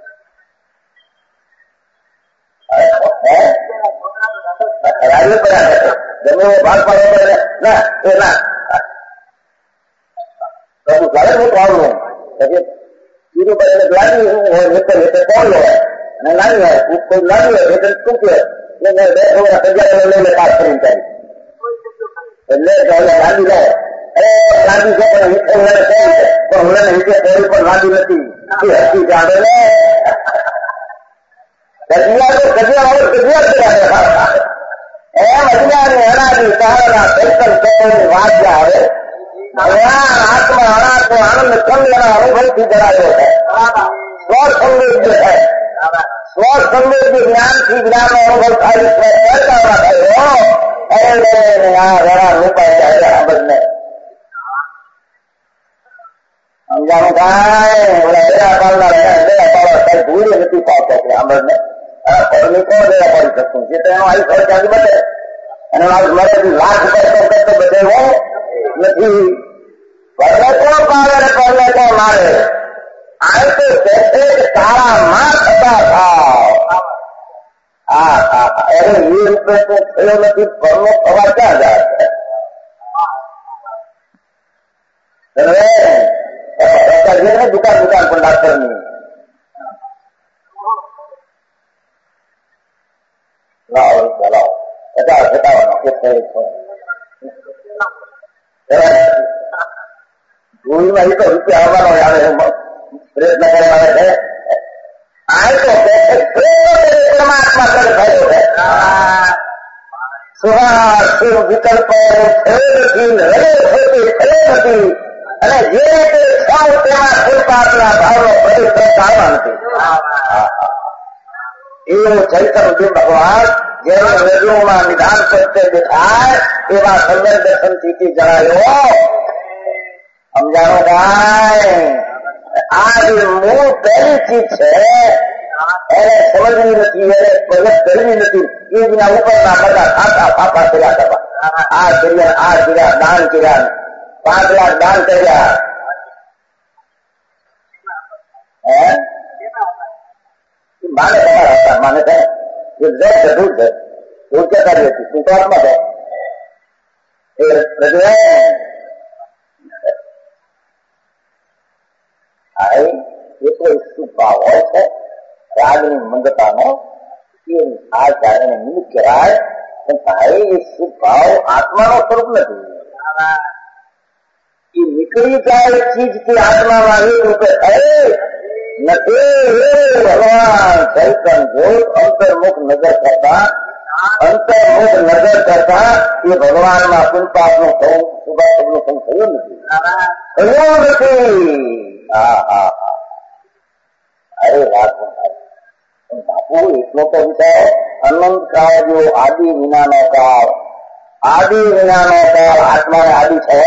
રાજ્ય પડ્યા ગમે એવો ભાગ પાડવો પડે ના એ ના પ્રભુ ક્યારે મોટું આવડું પછી બીજું પછી લાગી હોય નીકળ એટલે કોણ હોય અને નાની હોય કોઈ નાની હોય એટલે શું કે બે થોડા સજાઓ લઈને કામ કરી જાય એટલે ગાંધી જાય એ ગાંધી છે પણ હિંસા કોણ છે પણ હું નીચે કોઈ પણ ગાંધી નથી એ હસી જાણે ને ગજિયા તો ગજિયા વાળો ગજિયા કર્યા એમ અજ્ઞાની અનાદિ કાળના સૈકલ ચક્રની વાત જે આવે આત્મા અનાત્મ આનંદ છંદ એના અનુભવથી ધરાયો છે સ્વસંવેદ્ય છે સ્વસંવેદ્ય જ્ઞાનથી જ્ઞાનનો અનુભવ થાય થયો આ ઘણા રૂપાય આંબજને સમજાણું કાંઈ ઓલા ડેરા પાડનાર ડેરા પાડવા કઈ ભૂલી નથી પાડતો કે આંબજને પરની કોણ ડેરા પાડી શકતું જે તો એનો આવી ખર્ચ આવી બને અને મારે લાખ રૂપિયા કરતો બધે હું નથી પરને કોણ પાડે ને પરને કોણ મારે આ તો કહે છે કે તારા માં થતા થાવ હા હા એને એ રૂપે તો થયો નથી પરનો થવા ક્યાં જાય છે દુકાન દુકાન પણ ડાક્ટરની લાવો ચલાવો ઘટાડો ઘટાડવાનો ભૂલમાં એ તો રૂપિયા આવવાનો આવે પ્રયત્ન કરવાનો છે આ તો પરમાત્મા કર થયો છે સુહાર શિવ વિકલ્પ નથી અને જે રીતે સૌ તેમાં પુરુષાર્થના ભાવનો પ્રતિષ્ઠ થવા નથી એવું ચૈતન્ય ભગવાન જેને વેદોમાં નિધાન સત્ય દેખાય એવા સંદર્ભ દર્શનથી જણાયો સમજાણો કાંઈ આ જે મૂળ પહેલી ચીજ છે એને સમજવી નથી એને પ્રગટ કરવી નથી એ વિના ઉપરના બધા ખાતા ફાફા કર્યા કરવા આ કર્યા આ કર્યા દાન કર્યા પાંચ લાખ દાન કર્યા હે માને તમારા હતા માને છે એ જય જરૂર છે યોગ્યકારી હતી શુદ્ધાત્મા છે એ રજૂ એ તો શુભ ભાવ હોય છે રાગની મંદતાનો એ આ જાણે નિમિત્ત કહેવાય પણ ભાઈ એ શુભ ભાવ આત્માનો સ્વરૂપ નથી એ નીકળી જાય ચીજથી આત્મામાં એક રૂપે થાય નથી ભગવાન ચૈતન જોત અંતર્મુખ નજર કરતા અંતર્મુખ નજર કરતા એ ભગવાનમાં પુનપાપનું થવું શુભાશુભનું થવું થયું નથી થયું નથી હા હા હા અરે વાત બાપુ એટલો તો વિચાર અનંત કાળ જો આદિ વિનાનો કાળ આદિ વિનાનો કાળ આત્માને આદિ છે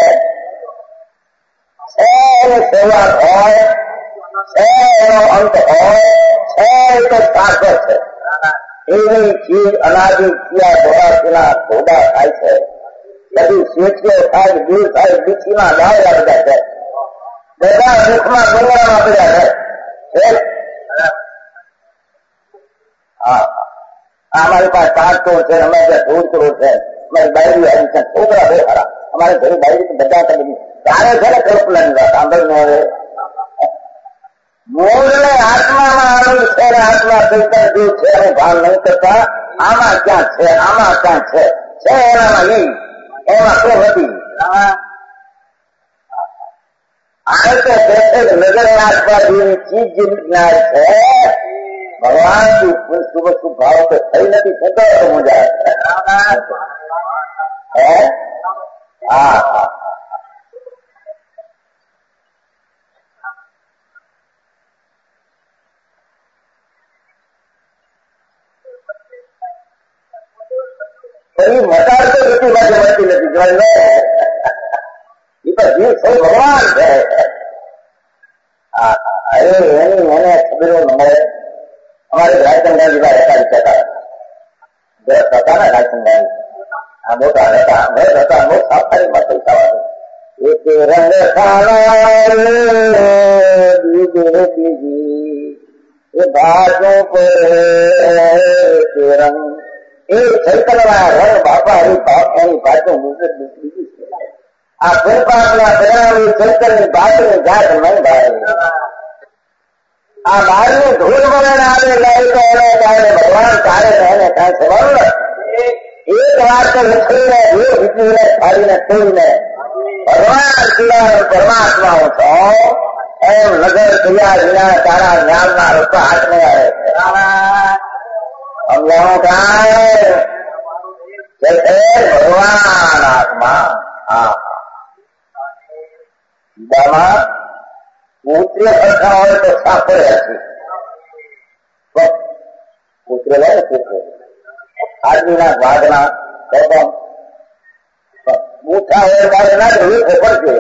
એને શરૂઆત હોય છે એનો અંત હોય છે એ તો શાશ્વત છે એની ચીજ અનાદિ ક્રિયા ઘોડાથીના ઘોડા થાય છે બધી શેઠીઓ થાય દૂર થાય બીચીમાં ડાળ્યા બધા છે બધા મુખમાં ડુંગળામાં પડ્યા છે હા અમારી પાસે પાંચ કરોડ છે અમે ત્યાં સોળ કરોડ છે અમારી ડાયરી આવી છે છોકરા બહુ ખરા અમારે ઘરે ડાયરી બધા કરી તારે છે ને કલ્પનાની વાત સાંભળીને હવે મૂળને આત્મામાં આનંદ છે આત્મા ચૈતન્ય જે છે એનું ભાન નહીં કરતા આમાં ક્યાં છે આમાં ક્યાં છે છે એનામાં નહીં એમાં શું નથી આ તો કહે છે નજર આત્મા જેવી ચીજ જે જ્ઞાન છે ભગવાન શુભ શુભ ભાવ તો થઈ નથી થતો તો મજા હે હા હા ફરી મટાડ તો નથી બાજુ મળતી નથી જોઈ લો એ તો જીવ સૌ ભગવાન છે અરે એની મને ખબરો ન મળે અમારે રાયચંદાજી ભાઈ હતા વિચારતા ઘર હતા ને રાયચંદાજી આ મોટા હતા ઘર હતા બહુ સાફારીમાં પૈસા વાળું એક રંગ બીજી એ ભાષો પર રંગ એ ચૈતન્ય રંગ બાપા હરી બાપ એની ભાષો બીજી છે આ ફૂલપાકના પરિણામી ચૈતન્ય ભાતની જાત નહીં ભાઈ. આ બહારની ધૂળ વરણ આવે લાવી તો એને કારણે ભગવાન તારે એને કાંઈ સંબંધ એક વાર તો લખીને જે જીતીને ફાડીને તોડીને ભગવાન સિવાય પરમાત્મા હું છો એમ નગર તૈયાર વિના તારા જ્ઞાનના રસ્તા હાથ નહીં આવે. સમજાવું કાંઈ ભગવાન આત્મા આ દામાં પુત્ર્ય સરખા હોય તો સાપડે હશે. પુત્ર લે ને પુત્ર આદમીના ભાગના કદમ મોટા હોય મારે ના જોયું પડશે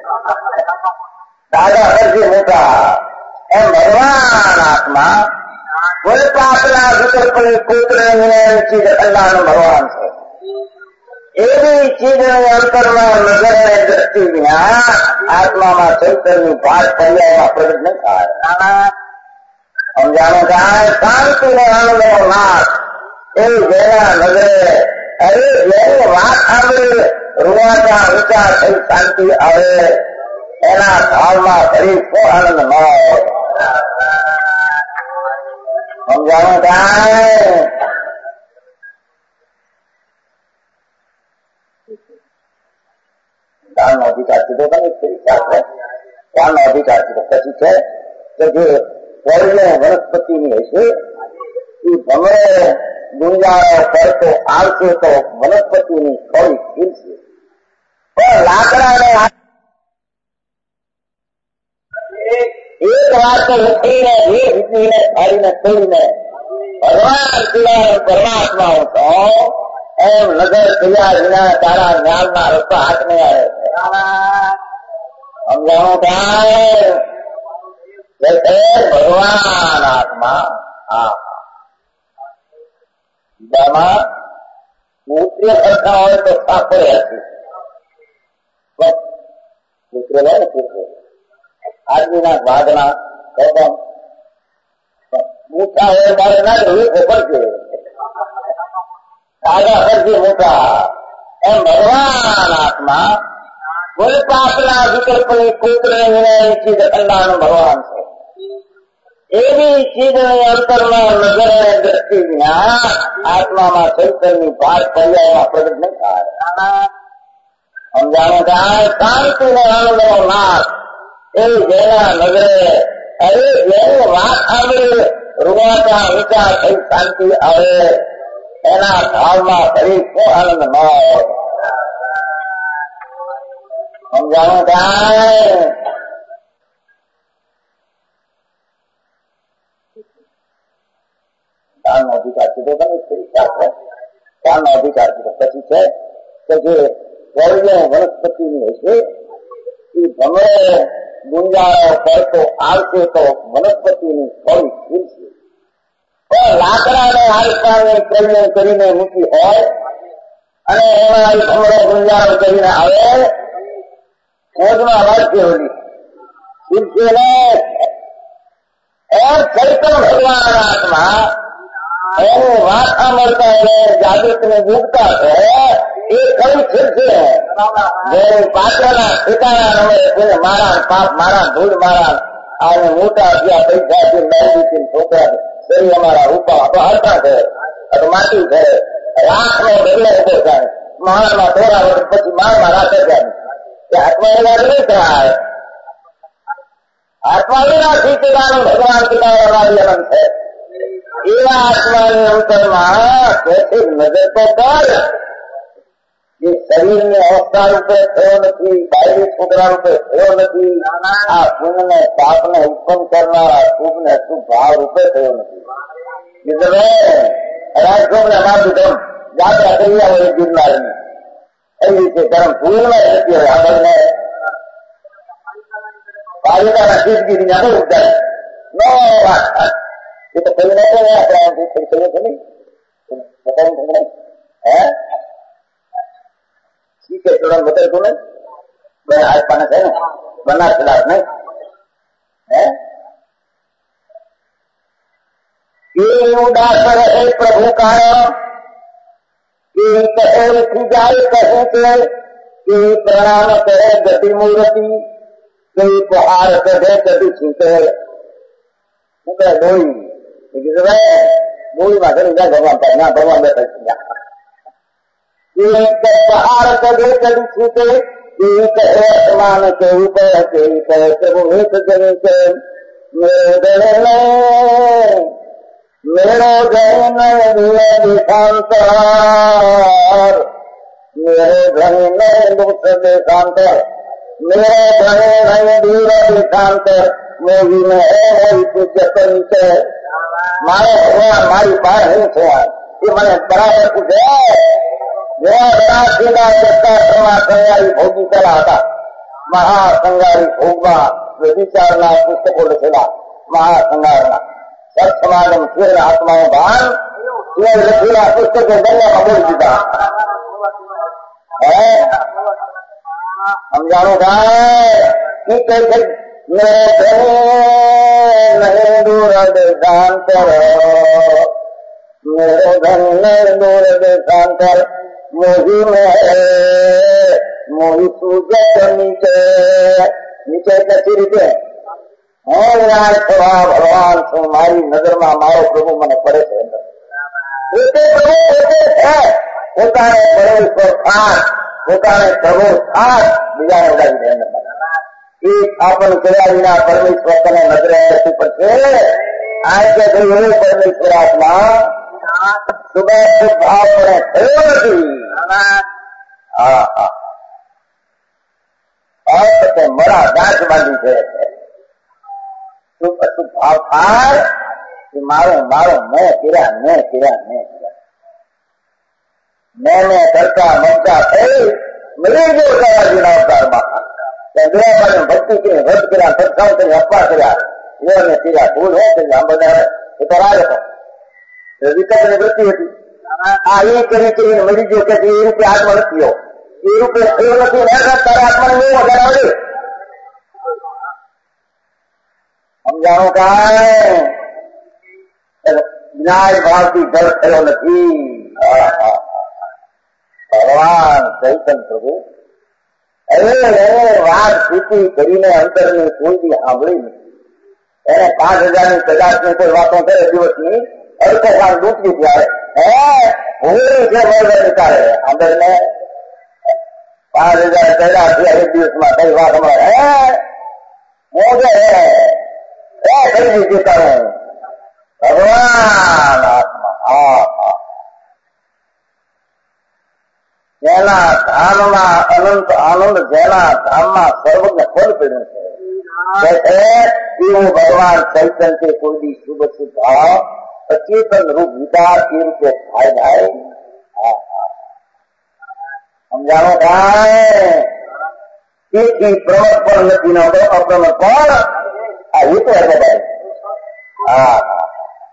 દાદા હરજી મોટા એમ ભગવાન આત્મા કોઈ પાપના વિકલ્પની પુત્ર ચીજ અલ્લાહનો ભગવાન છે. એવી ચીજની અંતરમાં નજરને દ્રષ્ટિ વિના આત્મામાં ચૈતન્યની ભાત પર્યાયમાં પ્રગટ નહીં થાય. સમજાણું કાંઈ શાંતિ ને આનંદનો નાશ એ જેના નજરે અરે જેની વાત સાંભળી રૂવાતા ઊંચા થઈ શાંતિ આવે એના ભાવમાં ફરી શું આનંદ ન હોય. સમજાણું કાંઈ દાનનો અધિકાર કીધો તમે દાનનો અધિકાર કીધો પછી છે કે જે સ્વર્ગને વનસ્પતિની હશે એ ભમરે ગુંજારો કરતો આવશે તો વનસ્પતિની થોડી ખીલશે પણ લાકડાને એક વાર તો લખીને જે જીતીને ફાડીને તોડીને ભગવાન સિવાય પરમાત્મા હું તો એમ નજર તૈયાર વિના તારા જ્ઞાનના રસ્તા હાથ નહીં આવે. સમજાણું કાંઈ ભગવાન આત્મા આ દામાં પુત્ર્ય સરખા હોય તો સાપડે હશે. પુત્ર લે ને પુત્ર આદમીના ભાગના કદમ મોટા હોય મારે ના જોયું પડશે દાદા હરજી મોટા એમ ભગવાન આત્મા કોઈ પાપના વિકલ્પની પુત્ર ચીજ અલ્લાહનો ભગવાન છે. એવી ચીજની અંતરમાં નજરને દ્રષ્ટિ વિના આત્મામાં ચૈતન્યની ભાત પર્યાયમાં પ્રગટ નહીં થાય. સમજાણું કાંઈ શાંતિ ને આનંદનો નાશ એ જેના નજરે અરે જેની વાત સાંભળી રૂવાતા ઊંચા થઈ શાંતિ આવે એના ભાવમાં ફરી શું આનંદ ન હોય. સમજાણું કાંઈ દાનનો અધિકાર કીધો તમે દાનનો અધિકાર કીધો પછી છે કે જે સ્વર્ગને વનસ્પતિની હશે એ ભમરે ગુંજારો કરતો આવશે તો વનસ્પતિની થોડી ખીલશે પણ લાકડાને આલસાની પ્રજ્ઞ કરીને મૂકી હોય અને એમાં ભમરો ગુંજારો કરીને આવે મોજમાં વાંચી હોલી ખીલશે ને એમ ચૈતન્ય ભગવાન આત્મા એની વાત સાંભળતા એને જાગૃતિને મૂકતા છે એ કઈ ખીલશે જેની પાત્રના ઠેકાણા નંબરે મારા પાપ મારા ધૂળ મારા આને મોટા થયા પૈસાથી મહેનતીથી છોકરા શરીર અમારા રૂપા તો હરતા છે તો માટી છે રાખનો બદલે ઉભો થાય માળામાં થોડા વર્ષ પછી માળમાં રાખે છે એ આત્મા એના નહીં થાય. આત્મા વિના સીતાનું ભગવાન પિતાવાળી અનંત છે. એવા આત્માની અંતરમાં તેથી નજર તો કર જે શરીરની અવસ્થા રૂપે થયો નથી બાયરી છોકરા રૂપે થયો નથી આ પુણ્ય ને પાપ ને ઉત્પન્ન કરનારા શુભ ને અશુભ ભાવ રૂપે થયો નથી. રાજ્યોમ ને અમારું ધર્મ યાત્રા કરી આવે ગિરનારની એવી રીતે ધર્મ ભૂલમાં નથી હવે આપણને પાલિકાના શીતગીરી ના ઉદ્ધાર નો વાત એ તો કઈ નથી આપણે કહીએ છીએ નહીં બતાવું તમને હે ઠીક છે થોડા બતાવતું ને બે આજ પાના છે ને બનાસ કદાચ નહીં હે એ ઉદાસ રહે પ્રભુ કારણ એ કહે જાય કહે છે कोई प्रणाम करे गति मूर्ति, कोई उपहार करे गति छूटे बोई बोई में कहीं जाए भगवान का यहाँ भगवान बैठे उपहार करे गति छूटे, कोई कहे आसमान के ऊपर, कोई कहे प्रभु हित जन के मेरे मेरो जन देशांतर, मेरे धनी नए दुख देशांतर, मेरे धनी नए दूर देशांतर, मोगी में है पूज्य पंच मारे भगवान मारी बार नहीं छुआ ये मैंने बराबर पूछे मेरा बड़ा सीधा जत्ता क्षमा संगारी भोगी चला था महासंगारी भोगवा विचारना पुस्तकों लिखेगा महासंगारना सब समागम फिर आत्माओं भान यह लखीला पुस्तक गंगा का बोल दीदा है हम जानो कि कैसे मेरे धनी नहीं दूर देशांतर, मेरे धनी नहीं दूर देशांतर, मोही में है मोही सूजत नीचे नीचे कची रीते राज सभा भगवान છું મારી નજરમાં મારો પ્રભુ મને પડે છે પોતે પ્રભુ પોતે છે પોતાને પરમેશ્વર સાથ પોતાને પ્રભુ સાથ બીજાને ઉડાવી દે એ આપણ કર્યા વિના પરમેશ્વર તને નજરે નથી પડશે આ કે ભાઈ એ પરમેશ્વર આત્મા સુબહ ભાવ પડે થયો નથી હા હા અર્થ કે મરા ગાંઠ બાંધી છે શુભ અશુભ ભાવ થાય કે મારો મારો મેં કર્યા મેં કર્યા મેં કર્યા મેં મેં કરતા મમતા થઈ મરી ગયો સયાજીના અવતારમાં દયામાં ભક્તિ કરી વ્રત કર્યા સત્સંગ કરી અપવા કર્યા એને કર્યા ભૂલ હે કરી આમ બધા એ તો રાજ હતો વિકલ્પની વૃત્તિ હતી આ એ કરી કરીને મરી ગયો કે એ રૂપે આત્મા નથી એ રૂપે થયો નથી તારા આત્માને બહુ વધારે આવડે સમજાણો કાંઈ ન્યાય ભાવથી જળ થયો નથી ભગવાન ચૈતન્ય પ્રભુ હવે વાત સ્થિતિ કરીને અંતરની કોઈ બી સાંભળી નથી એને પાંચ હજારની કદાચની કોઈ વાતો કરે દિવસની અડધો પાંચ ડૂબી ત્યારે હે હોળી છે મળે નીકાળે અંદર ને પાંચ હજાર કદાચ એક દિવસમાં કઈ વાત હમણાં હે મોજે હે ખરીદી દેતા હું ભગવાન આત્મા હા હા જેના ધામમાં અનંત આનંદ જેના ધામમાં સર્વજ્ઞ ફળ પડ્યું છે એવું ભગવાન ચૈતન્ય કોઈ બી શુભ શુભ ભાવ અચેતન રૂપ વિચાર એ રીતે થાય જાય સમજાણો થાય તેથી પ્રમત પણ નથી નતો અપ્રમત પણ આ હેતુ હશે ભાઈ હા હા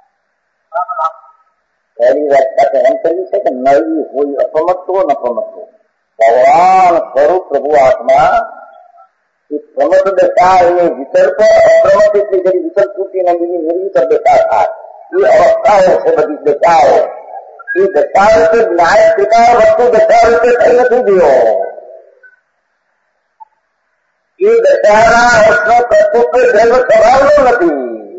पहली व्याख्या तो हम कही है कि नई हुई अप्रमत्व न प्रमत्व भगवान स्वरूप प्रभु आत्मा की प्रमत दशा ये विकल्प अप्रमत એટલી જરી વિકલ્પ તૂટી ને બીજી નિર્વિકલ્પ દશા થાય એ અવસ્થાઓ છે બધી દશાઓ એ દશાઓ તો ન્યાય સ્વીકાર વસ્તુ દશા રીતે થઈ નથી ગયો એ દશાના અર્થનો કર્તૃત્વ જન્મ સ્વભાવનો નથી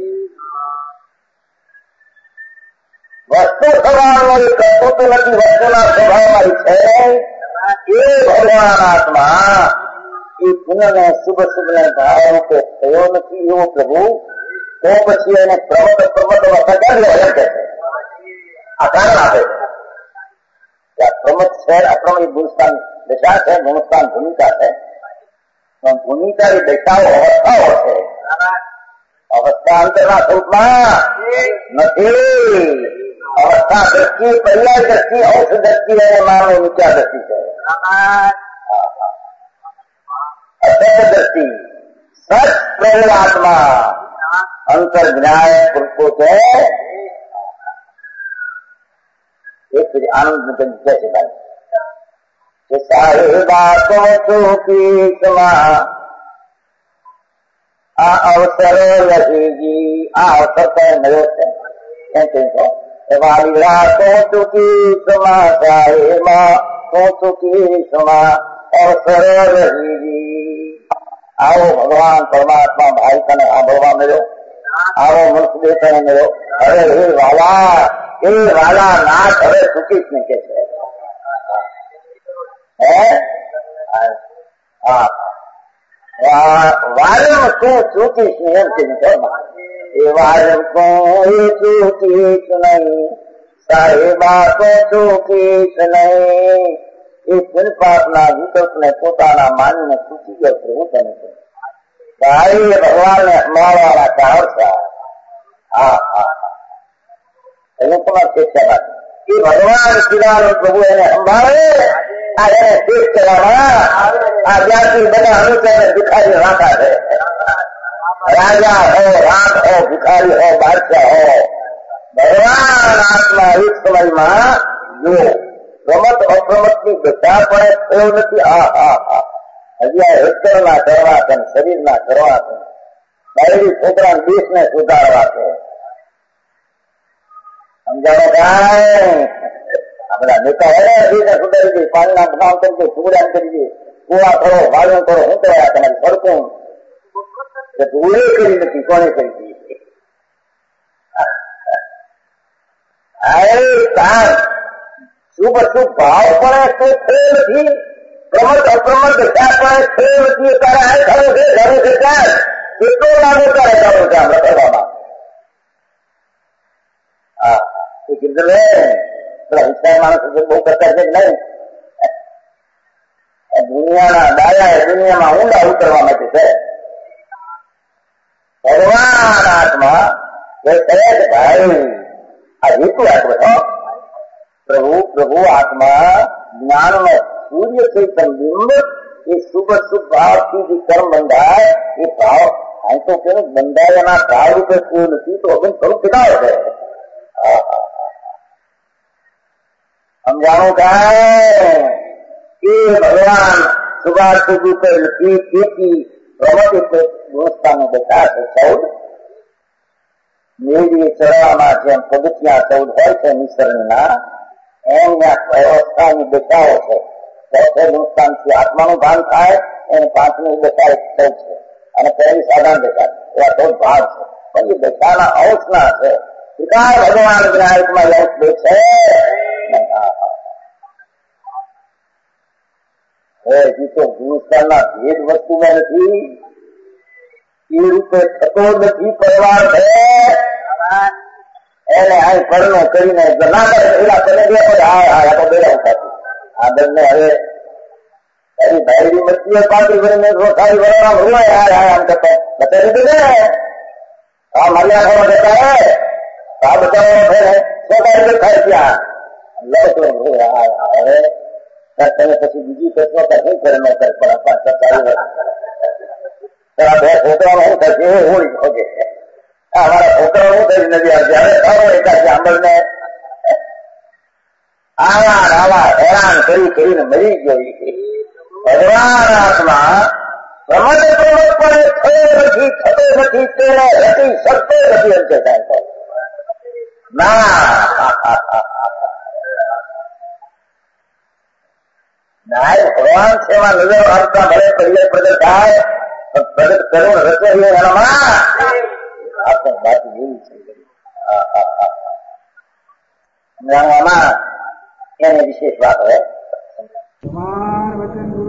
વસ્તુ સ્વભાવનો એ કર્તૃત્વ નથી વસ્તુના સ્વભાવમાં છે એ ભગવાન આત્મા એ પુનઃને શુભ શુભને ભાવ રૂપે થયો નથી એવો પ્રભુ તો પછી એને પ્રમત પ્રમત વખત એમ કહે છે આ કારણ આપે છે પ્રમત છે અપ્રમત ગુણસ્થાન દશા છે ગુણસ્થાન ભૂમિકા છે પણ ભૂમિકા એ દશાઓ અવસ્થાઓ છે અવસ્થા અંતરના સ્વરૂપમાં નથી अवस्था दृष्टि पर्याय दृष्टि औष दृष्टि है मानव नित्या दृष्टि है असत दृष्टि सच प्रभु आत्मा अंतर ज्ञान पुरुषों से एक आनंद निकल कैसे भाई सारी बातों की क्षमा आ अवसर लगेगी आ अवसर पर नजर है वाली रातों चुकी क्षमा साहे माँ तो चुकी क्षमा અવસર રહી. આવો ભગવાન પરમાત્મા ભાઈ તને સાંભળવા મળ્યો, આવો મનુષ્ય તને મળ્યો. હવે એ વાલા એ વાલા નાથ હવે ચૂકીશ ને કે છે. હે હા વાલમ શું ચૂકીશ ને એમ કે એ વાલમ શું એ ચૂકીશ નહીં, સાહેબા તો ચૂકીશ નહીં. એ પુણ્યપાપના વિકલ્પને પોતાના માનીને ચૂકી ગયો છે. હું તને કહું ભાઈ ભગવાનને સંભાળવાના ચાહતા. હા હા એનું તમારે શિક્ષા એ ભગવાન શ્રીરામ પ્રભુ એને સંભાળે. આ એને શીખ કરવામાં આ જ્યાંથી બધા અનુસાર ભિખારી રાખા છે. રાજા હો, રાત હો, ભિખારી હો, બાદશાહ હો, ભગવાન આત્મા એક સમયમાં જો રમત અપ્રમત ની બધા પણ એવું નથી. હા હા હા હજી આ હેક્ટરના કરવા છે, શરીરના કરવા છે, બાયડી છોકરા દેશને સુધારવા છે. સમજાવો કાંઈ આપણા નેતા હોય દેશને સુધારી દે, પાણીના બનાવ કરી દે, સુગડાન કરી દે, કુવા કરો, વાળું કરો, શું કર્યા તમારી સડકું ધૂળે કરી નથી. કોને કરી દીધી? શુભ શુભ ભાવ પણ તે થયો નથી, પ્રમત અપ્રમત દશા પણ થયો નથી. તારા આ થયું છે ઘરે છે ત્યાં કેટલો લાગુ તારે ચાલુ છે આપણે કરવામાં. હા એ કીધું ને પેલા વિસ્તાર માણસ બહુ કરતા છે નહીં. દુનિયાના દાયા દુનિયામાં ઊંડા ઉતરવા માટે છે. ભગવાન આત્મા એ કહે છે ભાઈ આ હેતુ આત્મા પ્રભુ પ્રભુ આત્મા જ્ઞાનનો સૂર્ય ચૈતન બિંબ એ શુભ શુભ ભાવથી જે કર્મ બંધાય એ ભાવ અહીં તો કેવું બંધાય એના ભાવ રૂપે કોઈ નથી તો અગન સ્વરૂપ કેટલા છે. સમજાણું કાંઈ એ ભગવાન શુભાશુભ રૂપે નથી. તેથી પ્રમત એટલે ગુણસ્થાનો બધા છે ચૌદ મેળવી ચડવામાં જેમ પગથિયા ચૌદ હોય છે નિસરણના એમ વ્યવસ્થાની દશાઓ છે. ચોથે ગુણસ્થાનથી આત્માનું ભાન થાય એને પાંચમી દશા ચૌદ છે અને પહેલી સાધારણ દશા એવા ચૌદ ભાગ છે. પણ એ દશાના અંશના છે. વિકાર ભગવાન વિનાયકમાં અંશ બે છે. હજી તો ગુણસ્થાનના ભેદ વસ્તુમાં નથી. એ રૂપે થતો નથી પરિવાર છે. એને અહીં પરનો કરીને ના કરે પેલા કરે દે હા તો બેડા ઉઠાતી આ બંને હવે તારી ભાઈની મસ્તીઓ પાછી કરીને સારી વરણા ભરવાય હા હા આમ કરતા બતાવી દીધે આ મારી આંખોમાં જતા હે આ બતાવવાનો છે ને છોકરા દેખાય ત્યાં લડતો હવે તમે પછી બીજી કરશો તો શું કરે ન કરે પણ સારી બે છોકરાનો શું થશે એ હોળી ઓકે અમારા છોકરાઓ શું થઈ નથી આવતી હવે સારો એકાદ આંબળને આવા આવા હેરાન કરી કરીને મરી ગયો. ભગવાન આત્મા પ્રમદ પ્રમદ પણ થયો નથી થતો નથી તેને રટી શકતો નથી એમ કે કાંઈ ના ભગવાન છે એમાં નજર આવતા ભલે પરિવાર પ્રગટ થાય પ્રગટ કરું રચના એનામાં આપણે વાત જેવી છે. એની વિશેષ વાત હોય. વચન